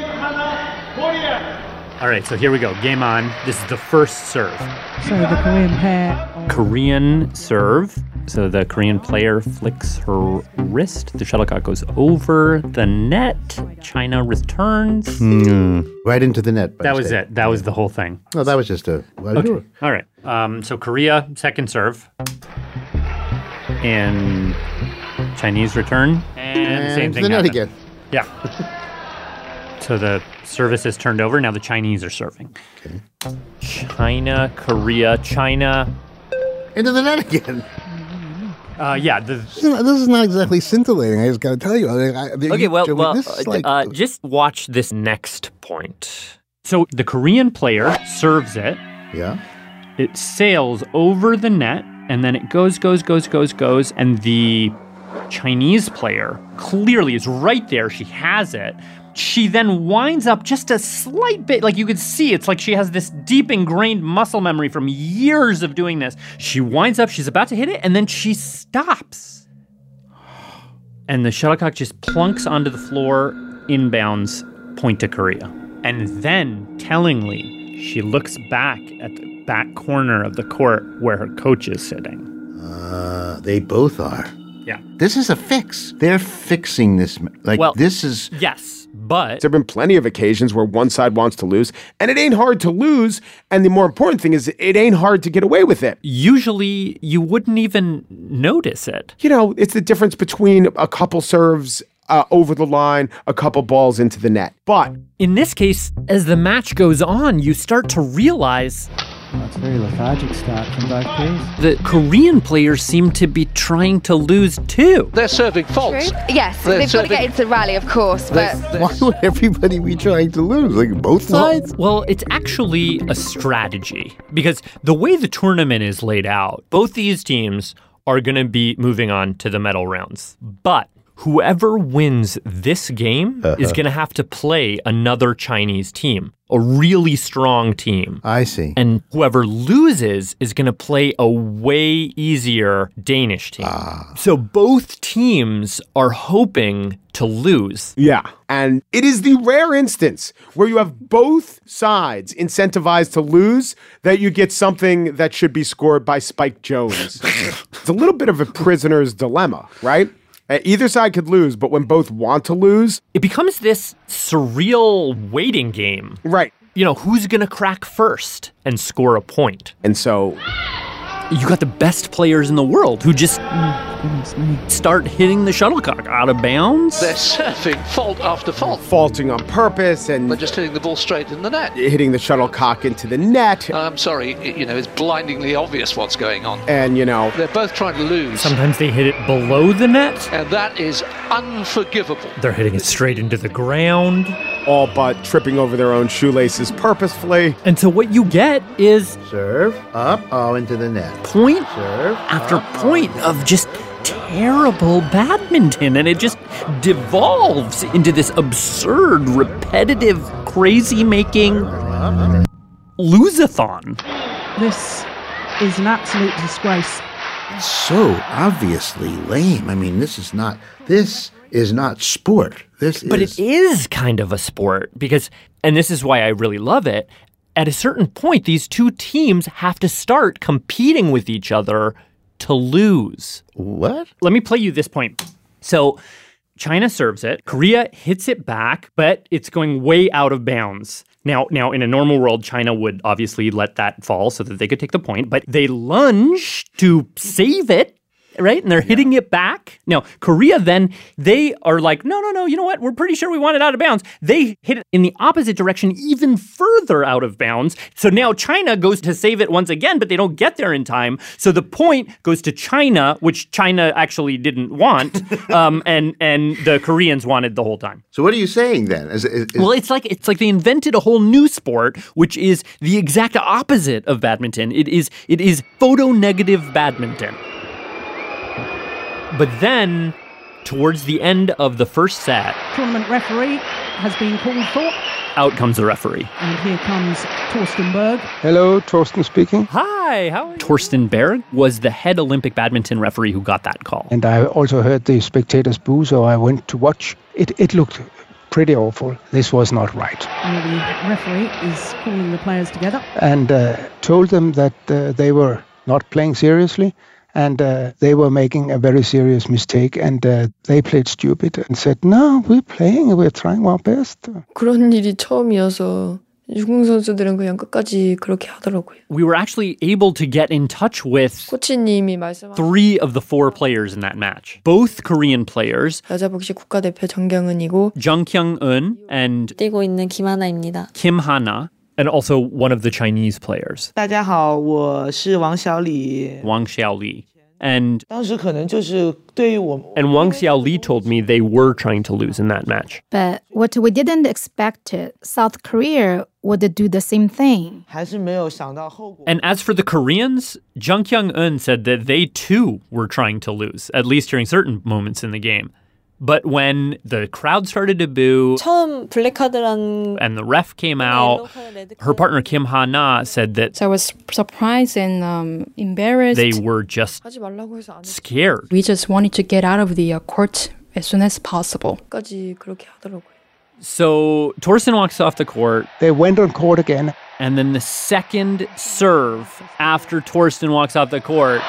All right, so here we go. Game on. This is the first serve. So the Korean pair... Korean serve. So the Korean player flicks her wrist. The shuttlecock goes over the net. China returns. Right into the net. That was it. That was the whole thing. Oh, that was just a... Okay. All right. So Korea, second serve. And Chinese return. And the same thing the net happened. again. Yeah. So the service is turned over. Now the Chinese are serving. Okay. China, Korea, China. Into the net again. This is not exactly scintillating. I just got to tell you. Just watch this next point. So the Korean player serves it. Yeah. It sails over the net, and then it goes, and the Chinese player clearly is right there. She has it. She then winds up just a slight bit, like you could see, it's like she has this deep ingrained muscle memory from years of doing this. She winds up, she's about to hit it, and then she stops. And the shuttlecock just plunks onto the floor, inbounds, point to Korea. And then, tellingly, she looks back at the back corner of the court where her coach is sitting. They both are. Yeah. This is a fix. They're fixing this. This is... Yes. But there have been plenty of occasions where one side wants to lose, and it ain't hard to lose. And the more important thing is it ain't hard to get away with it. Usually you wouldn't even notice it. It's the difference between a couple serves over the line, a couple balls into the net. But in this case, as the match goes on, you start to realize... That's a very lethargic start from both pairs. The Korean players seem to be trying to lose too. They're serving faults. Yes, they've got to get into the rally, of course, but... Why would everybody be trying to lose? Like both sides? Well, it's actually a strategy. Because the way the tournament is laid out, both these teams are going to be moving on to the medal rounds. But whoever wins this game is going to have to play another Chinese team. a really strong team. I see. And whoever loses is going to play a way easier Danish team. So both teams are hoping to lose. Yeah. And it is the rare instance where you have both sides incentivized to lose that you get something that should be scored by Spike Jones. It's a little bit of a prisoner's dilemma, right? Either side could lose, but when both want to lose, it becomes this surreal waiting game. Right. You know, who's going to crack first and score a point? And so you got the best players in the world who just start hitting the shuttlecock out of bounds. They're surfing fault after fault. Faulting on purpose and... They're just hitting the ball straight in the net. Hitting the shuttlecock into the net. I'm sorry, it's blindingly obvious what's going on. And, they're both trying to lose. Sometimes they hit it below the net. And that is unforgivable. They're hitting it straight into the ground. All but tripping over their own shoelaces purposefully. And so what you get is... Serve, up, all into the net. Point Serve, after up, point of just terrible badminton, and it just devolves into this absurd, repetitive, crazy-making lose-a-thon. This is an absolute disgrace. So obviously lame. I mean, this is not sport. But it is kind of a sport because, and this is why I really love it, at a certain point, these two teams have to start competing with each other to lose. What? Let me play you this point. So China serves it. Korea hits it back, but it's going way out of bounds. Now, in a normal world, China would obviously let that fall so that they could take the point, but they lunge to save it. Right? And they're hitting it back. Now, Korea then, they are like, no, you know what? We're pretty sure we want it out of bounds. They hit it in the opposite direction, even further out of bounds. So now China goes to save it once again, but they don't get there in time. So the point goes to China, which China actually didn't want, and the Koreans wanted the whole time. So what are you saying then? Well, it's like they invented a whole new sport, which is the exact opposite of badminton. It is photo-negative badminton. But then, towards the end of the first set... Tournament referee has been called for. Out comes the referee. And here comes Torsten Berg. Hello, Torsten speaking. Hi, how are you? Torsten Berg was the head Olympic badminton referee who got that call. And I also heard the spectators boo, so I went to watch. It looked pretty awful. This was not right. And the referee is calling the players together. And told them that they were not playing seriously. And they were making a very serious mistake, and they played stupid and said, no, we're playing, we're trying our best. 그런 일이 처음이어서 유공 선수들은 그냥 끝까지 그렇게 하더라고요. We were actually able to get in touch with 코치님이 말씀하신 3 of the 4 players in that match. Both Korean players. 여자 복식 국가대표 정경은이고 Jung Kyung-eun and 뛰고 있는 김하나입니다. Kim Hana. And also one of the Chinese players. 大家好，我是王小李。 Wang Xiaoli. And 当时可能就是对于我 And Wang Xiaoli told me they were trying to lose in that match. But what we didn't expect, South Korea would do the same thing. 还是没有想到后果。 And as for the Koreans, Jung Kyung-eun said that they too were trying to lose, at least during certain moments in the game. But when the crowd started to boo 처음 블랙카드란 and the ref came out, her partner Kim Ha-na said that So I was surprised and embarrassed. they were just scared. We just wanted to get out of the court as soon as possible. 까지 그렇게 하더라고요. So Torsten walks off the court. They went on court again. And then the second serve after Torsten walks off the court,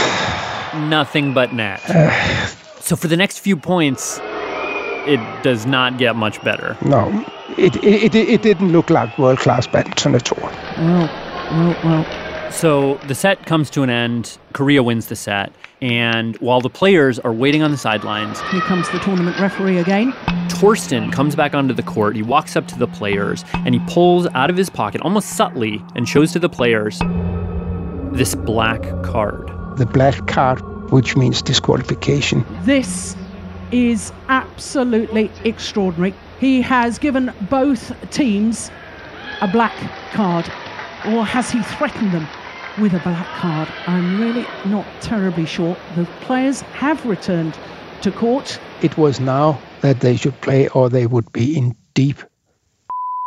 nothing but net. So for the next few points, it does not get much better. No, it didn't look like world-class badminton at all. Well. So the set comes to an end. Korea wins the set. And while the players are waiting on the sidelines... Here comes the tournament referee again. Torsten comes back onto the court. He walks up to the players and he pulls out of his pocket, almost subtly, and shows to the players this black card. The black card, which means disqualification. This is absolutely extraordinary. He has given both teams a black card, or has he threatened them with a black card? I'm really not terribly sure. The players have returned to court. It was now that they should play or they would be in deep.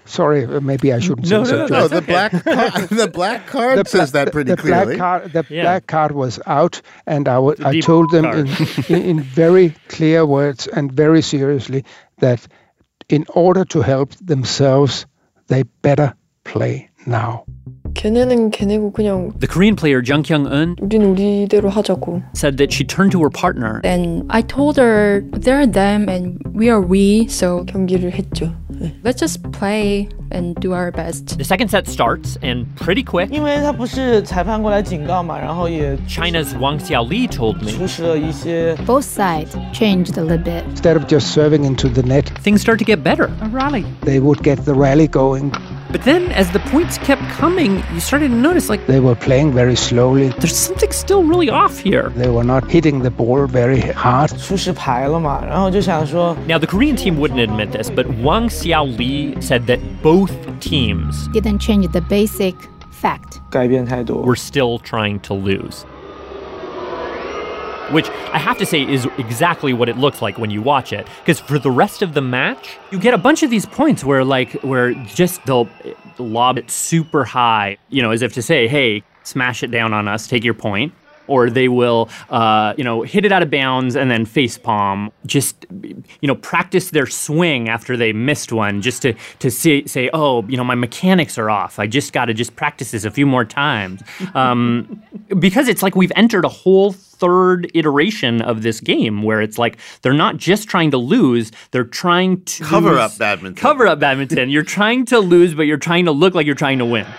Sorry, maybe I shouldn't say so. No, the black card says that pretty clearly. Black card was out, and I told them in very clear words and very seriously that in order to help themselves, they better play now. 걔네는 걔네고 그냥 The Korean player Jung Kyung-eun 우린 우리대로 하자고. said that she turned to her partner. And I told her they're them and we are we, so 경기를 했죠. let's just play and do our best. The second set starts, and pretty quick. 因为他不是裁判过来警告嘛，然后也 China's Wang Xiaoli told me 出示了一些 Both sides changed a little bit. Instead of just serving into the net, things start to get better. A rally. They would get the rally going. But then, as the points kept coming, you started to notice, like, they were playing very slowly. There's something still really off here. They were not hitting the ball very hard. 出示牌了嘛，然后就想说 Now, the Korean team wouldn't admit this, but Wang Xiaoli said that both teams didn't change the basic fact. 改变太多 were still trying to lose. Which I have to say is exactly what it looks like when you watch it. Because for the rest of the match, you get a bunch of these points where just they'll lob it super high, as if to say, hey, smash it down on us, take your point. Or they will, hit it out of bounds and then facepalm. Just, practice their swing after they missed one, just to say, oh, my mechanics are off. I just got to practice this a few more times, because it's like we've entered a whole third iteration of this game where it's like they're not just trying to lose, they're trying to cover up badminton. Cover up badminton. You're trying to lose, but you're trying to look like you're trying to win.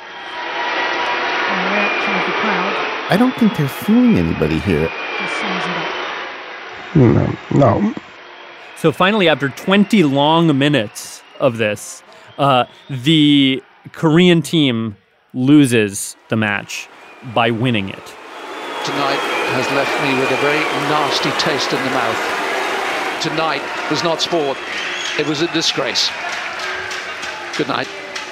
I don't think they're fooling anybody here. No. So finally, after 20 long minutes of this, the Korean team loses the match by winning it. Tonight has left me with a very nasty taste in the mouth. Tonight was not sport. It was a disgrace. Good night.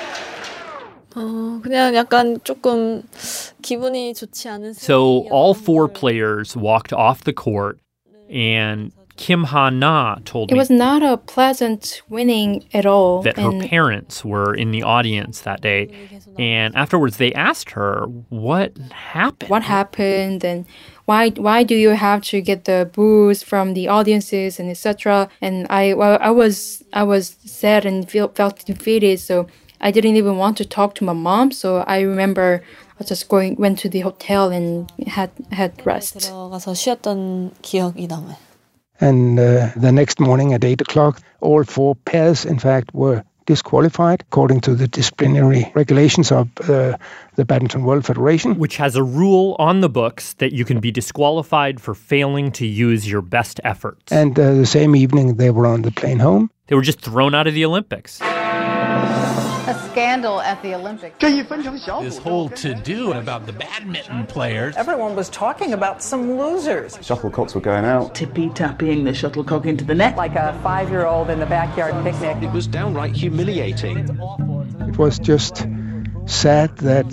그냥 약간 조금 기분이 좋지 않은. So all four players walked off the court, and Kim Ha-na told me it was not a pleasant winning at all. That her parents were in the audience that day, and afterwards they asked her what happened. What happened, and why do you have to get the boos from the audiences and etc. And I was sad and felt defeated, so I didn't even want to talk to my mom, so I remember I just went to the hotel and had rest. 들어가서 쉬었던 기억이 남아요. And the next morning at 8 o'clock, all four pairs, in fact, were disqualified according to the disciplinary regulations of the Badminton World Federation. Which has a rule on the books that you can be disqualified for failing to use your best efforts. And the same evening, they were on the plane home. They were just thrown out of the Olympics. A scandal at the Olympics. This whole to-do about the badminton players. Everyone was talking about some losers. Shuttlecocks were going out. Tippy-tapping the shuttlecock into the net. Like a 5-year-old in the backyard picnic. It was downright humiliating. It was just sad that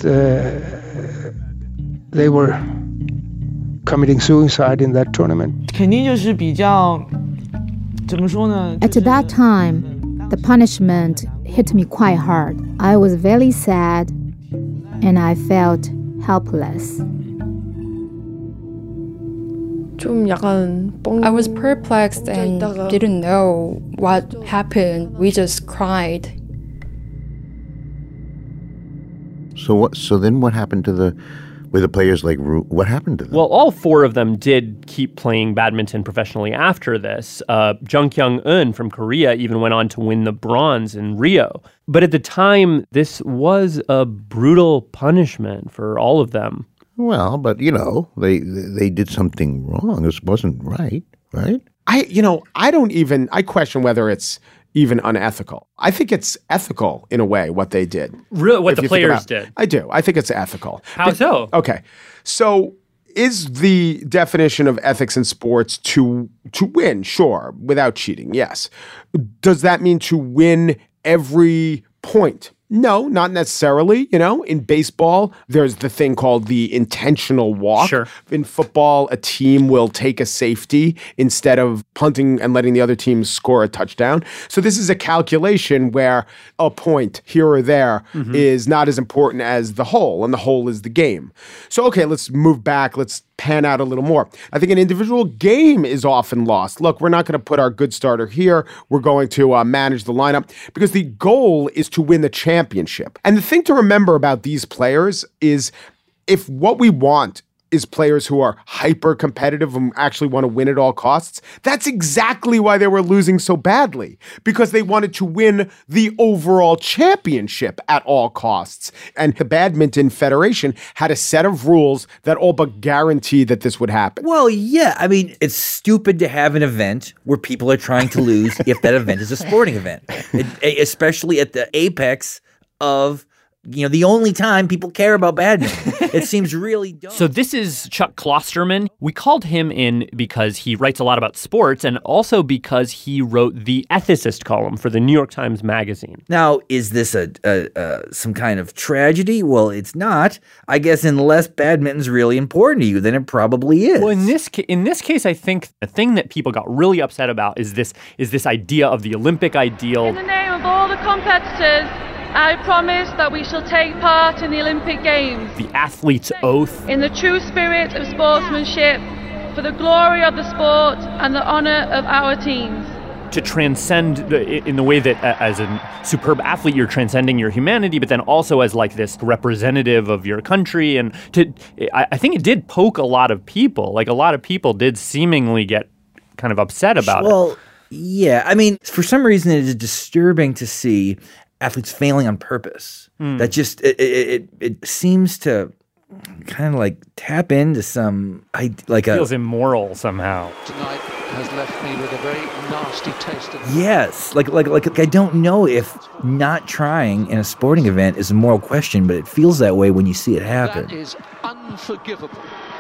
they were committing suicide in that tournament. 肯定就是比较怎么说呢 At that time, the punishment hit me quite hard. I was very sad and I felt helpless. 좀 약간 I was perplexed and didn't know what happened. We just cried. So then what happened to were the players what happened to them? Well, all four of them did keep playing badminton professionally after this. Jung Kyung-eun from Korea even went on to win the bronze in Rio. But at the time, this was a brutal punishment for all of them. Well, but, they did something wrong. This wasn't right? I question whether it's even unethical. I think it's ethical in a way, what they did. Really? What the players did? I do. I think it's ethical. How so? Okay. So is the definition of ethics in sports to win? Sure. Without cheating, yes. Does that mean to win every point? No, not necessarily. In baseball, there's the thing called the intentional walk. Sure. In football, a team will take a safety instead of punting and letting the other team score a touchdown. So this is a calculation where a point here or there is not as important as the whole, and the whole is the game. So, okay, let's move back. Let's pan out a little more. I think an individual game is often lost. Look, we're not going to put our good starter here. We're going to manage the lineup because the goal is to win the championship. And the thing to remember about these players is if what we want is players who are hyper competitive and actually want to win at all costs, that's exactly why they were losing so badly, because they wanted to win the overall championship at all costs. And the Badminton Federation had a set of rules that all but guaranteed that this would happen. Well, yeah. I mean, it's stupid to have an event where people are trying to lose if that event is a sporting event, especially at the apex of the only time people care about badminton. It seems really dumb. So this is Chuck Klosterman. We called him in because he writes a lot about sports and also because he wrote the ethicist column for the New York Times Magazine. Now, is this some kind of tragedy? Well, it's not. I guess unless badminton's really important to you, then it probably is. Well, in this case, I think the thing that people got really upset about is this idea of the Olympic ideal. In the name of all the competitors, I promise that we shall take part in the Olympic Games. The athlete's oath. In the true spirit of sportsmanship, for the glory of the sport and the honour of our teams. To transcend in the way that as a superb athlete, you're transcending your humanity, but then also as like this representative of your country. And I think it did poke a lot of people. Like a lot of people did seemingly get kind of upset about it. Well, yeah. I mean, for some reason, it is disturbing to see athletes failing on purpose. That just it seems to kind of like tap into some feels immoral somehow. Tonight has left me with a very nasty taste of Yes, like I don't know if not trying in a sporting event is a moral question, but it feels that way when you see it happen. That is unforgivable.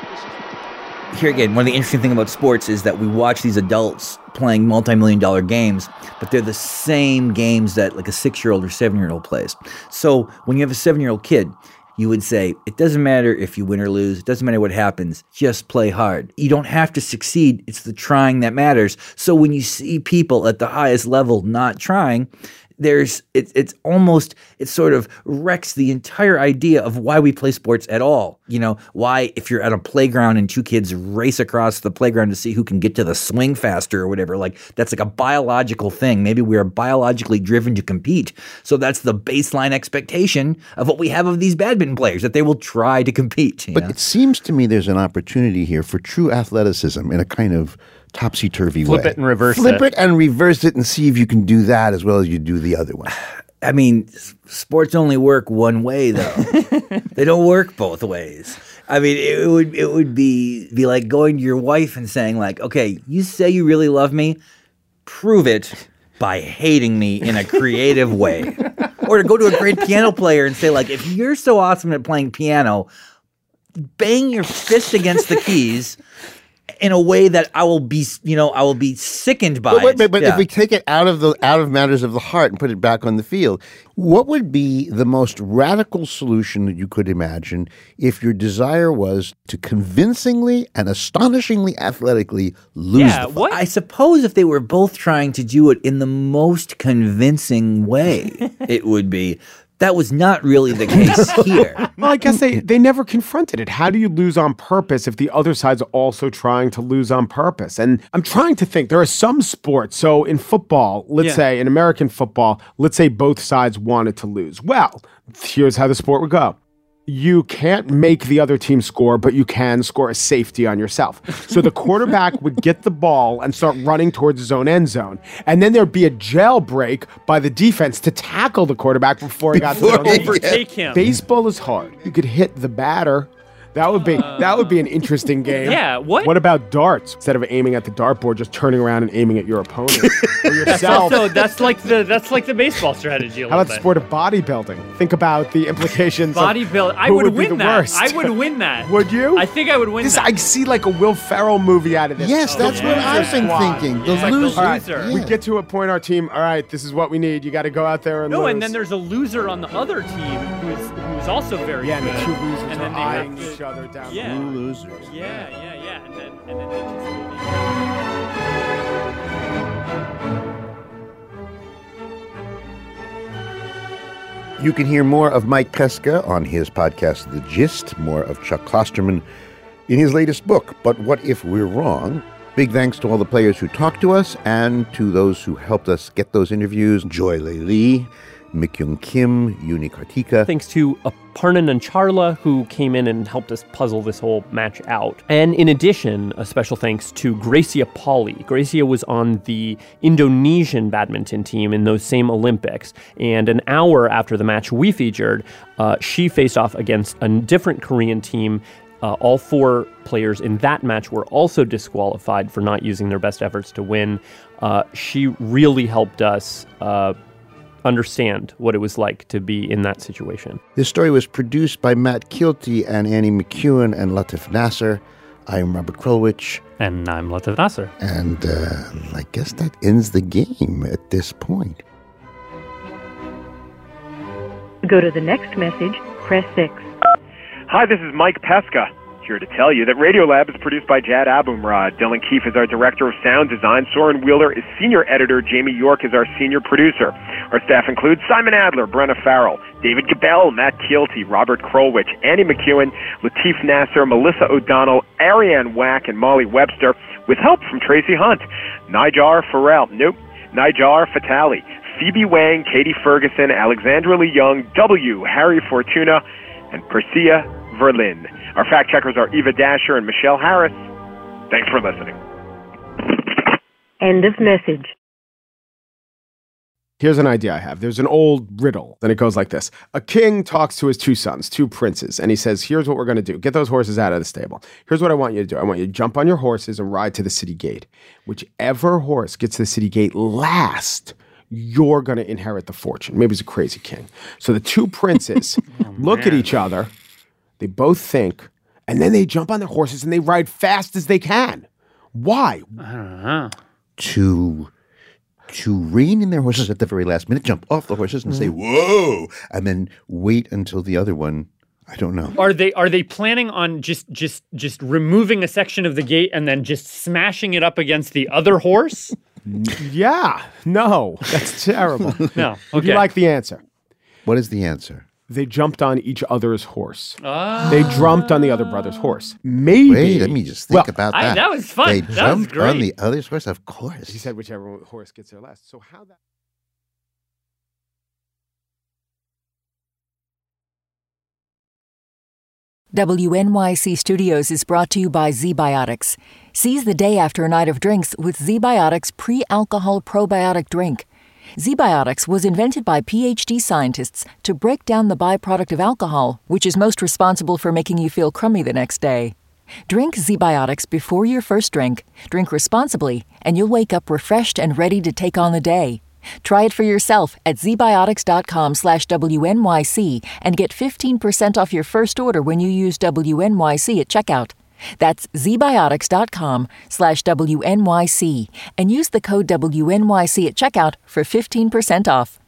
Here again, one of the interesting things about sports is that we watch these adults playing multi-million-dollar games, but they're the same games that like a 6-year-old or 7-year-old plays. So when you have a 7-year-old kid, you would say, it doesn't matter if you win or lose. It doesn't matter what happens. Just play hard. You don't have to succeed. It's the trying that matters. So when you see people at the highest level not trying, it sort of wrecks the entire idea of why we play sports at all. Why, if you're at a playground and two kids race across the playground to see who can get to the swing faster or whatever, like that's like a biological thing. Maybe we are biologically driven to compete. So that's the baseline expectation of what we have of these badminton players, that they will try to compete. But it seems to me there's an opportunity here for true athleticism in a kind of topsy-turvy way. Flip it and reverse it. Flip it and reverse it and see if you can do that as well as you do the other one. I mean, sports only work one way, though. They don't work both ways. I mean, it would be like going to your wife and saying, like, okay, you say you really love me, prove it by hating me in a creative way. Or to go to a great piano player and say, like, if you're so awesome at playing piano, bang your fist against the keys in a way that I will be sickened by it. But if we take it out of matters of the heart and put it back on the field, what would be the most radical solution that you could imagine if your desire was to convincingly and astonishingly athletically lose the fight? I suppose if they were both trying to do it in the most convincing way, it would be. That was not really the case here. Well, I guess they never confronted it. How do you lose on purpose if the other side's also trying to lose on purpose? And I'm trying to think. There are some sports. So in football, let's say, in American football, let's say both sides wanted to lose. Well, here's how the sport would go. You can't make the other team score, but you can score a safety on yourself. So the quarterback would get the ball and start running towards his own end zone. And then there'd be a jailbreak by the defense to tackle the quarterback before he got to the overtake him. Baseball is hard. You could hit the batter. That would be an interesting game. Yeah, what? What about darts? Instead of aiming at the dartboard, just turning around and aiming at your opponent or yourself. That's like the baseball strategy. How about the sport of bodybuilding? Think about the implications. Bodybuilding. I would win that. I would win that. Would you? I think I would win that. I see like a Will Ferrell movie out of this. Yes, that's what I've been thinking. The loser. All right, we get to a point, our team, all right, this is what we need. You got to go out there and lose. And then there's a loser on the other team who's also very good. And the two losers and are then eyeing each other down. Yeah. Two losers. Yeah. And then they just You can hear more of Mike Pesca on his podcast, The Gist, more of Chuck Klosterman in his latest book, But What If We're Wrong? Big thanks to all the players who talked to us and to those who helped us get those interviews. Joy Lee, Mikyung Kim, Uni Kartika. Thanks to Aparna Nancharla, who came in and helped us puzzle this whole match out. And in addition, a special thanks to Gracia Pauli. Gracia was on the Indonesian badminton team in those same Olympics. And an hour after the match we featured, she faced off against a different Korean team. All 4 players in that match were also disqualified for not using their best efforts to win. She really helped us understand what it was like to be in that situation. This story was produced by Matt Kielty and Annie McEwen and Latif Nasser. I'm Robert Krulwich. And I'm Latif Nasser. And I guess that ends the game at this point. To go to the next message, press 6. Hi, this is Mike Pesca, here to tell you that Radiolab is produced by Jad Abumrad. Dylan Keefe is our director of sound design. Soren Wheeler is senior editor. Jamie York is our senior producer. Our staff includes Simon Adler, Brenna Farrell, David Gabell, Matt Kielty, Robert Krulwich, Annie McEwen, Latif Nasser, Melissa O'Donnell, Ariane Wack, and Molly Webster, with help from Tracy Hunt, Nijar Fatali, Phoebe Wang, Katie Ferguson, Alexandra Lee Young, W. Harry Fortuna, and Persia Verlin. Our fact checkers are Eva Dasher and Michelle Harris. Thanks for listening. End of message. Here's an idea I have. There's an old riddle, and it goes like this. A king talks to his 2 sons, 2 princes, and he says, here's what we're going to do. Get those horses out of the stable. Here's what I want you to do. I want you to jump on your horses and ride to the city gate. Whichever horse gets to the city gate last, you're going to inherit the fortune. Maybe he's a crazy king. So the 2 princes look at each other. They both think, and then they jump on their horses and they ride fast as they can. Why? I don't know. To rein in their horses at the very last minute, jump off the horses and say, whoa, and then wait until the other one, I don't know. Are they planning on just removing a section of the gate and then just smashing it up against the other horse? Yeah. No, that's terrible. No. Okay. Would you like the answer? What is the answer? They jumped on each other's horse. They jumped on the other brother's horse. Maybe. Wait, let me just think about that. That was fun. They that jumped was great. on the other's horse, of course. He said whichever horse gets there last. So how that... WNYC Studios is brought to you by ZBiotics. Seize the day after a night of drinks with ZBiotics pre-alcohol probiotic drink. ZBiotics was invented by PhD scientists to break down the byproduct of alcohol, which is most responsible for making you feel crummy the next day. Drink ZBiotics before your first drink, drink responsibly, and you'll wake up refreshed and ready to take on the day. Try it for yourself at zbiotics.com/WNYC and get 15% off your first order when you use WNYC at checkout. That's zbiotics.com/WNYC and use the code WNYC at checkout for 15% off.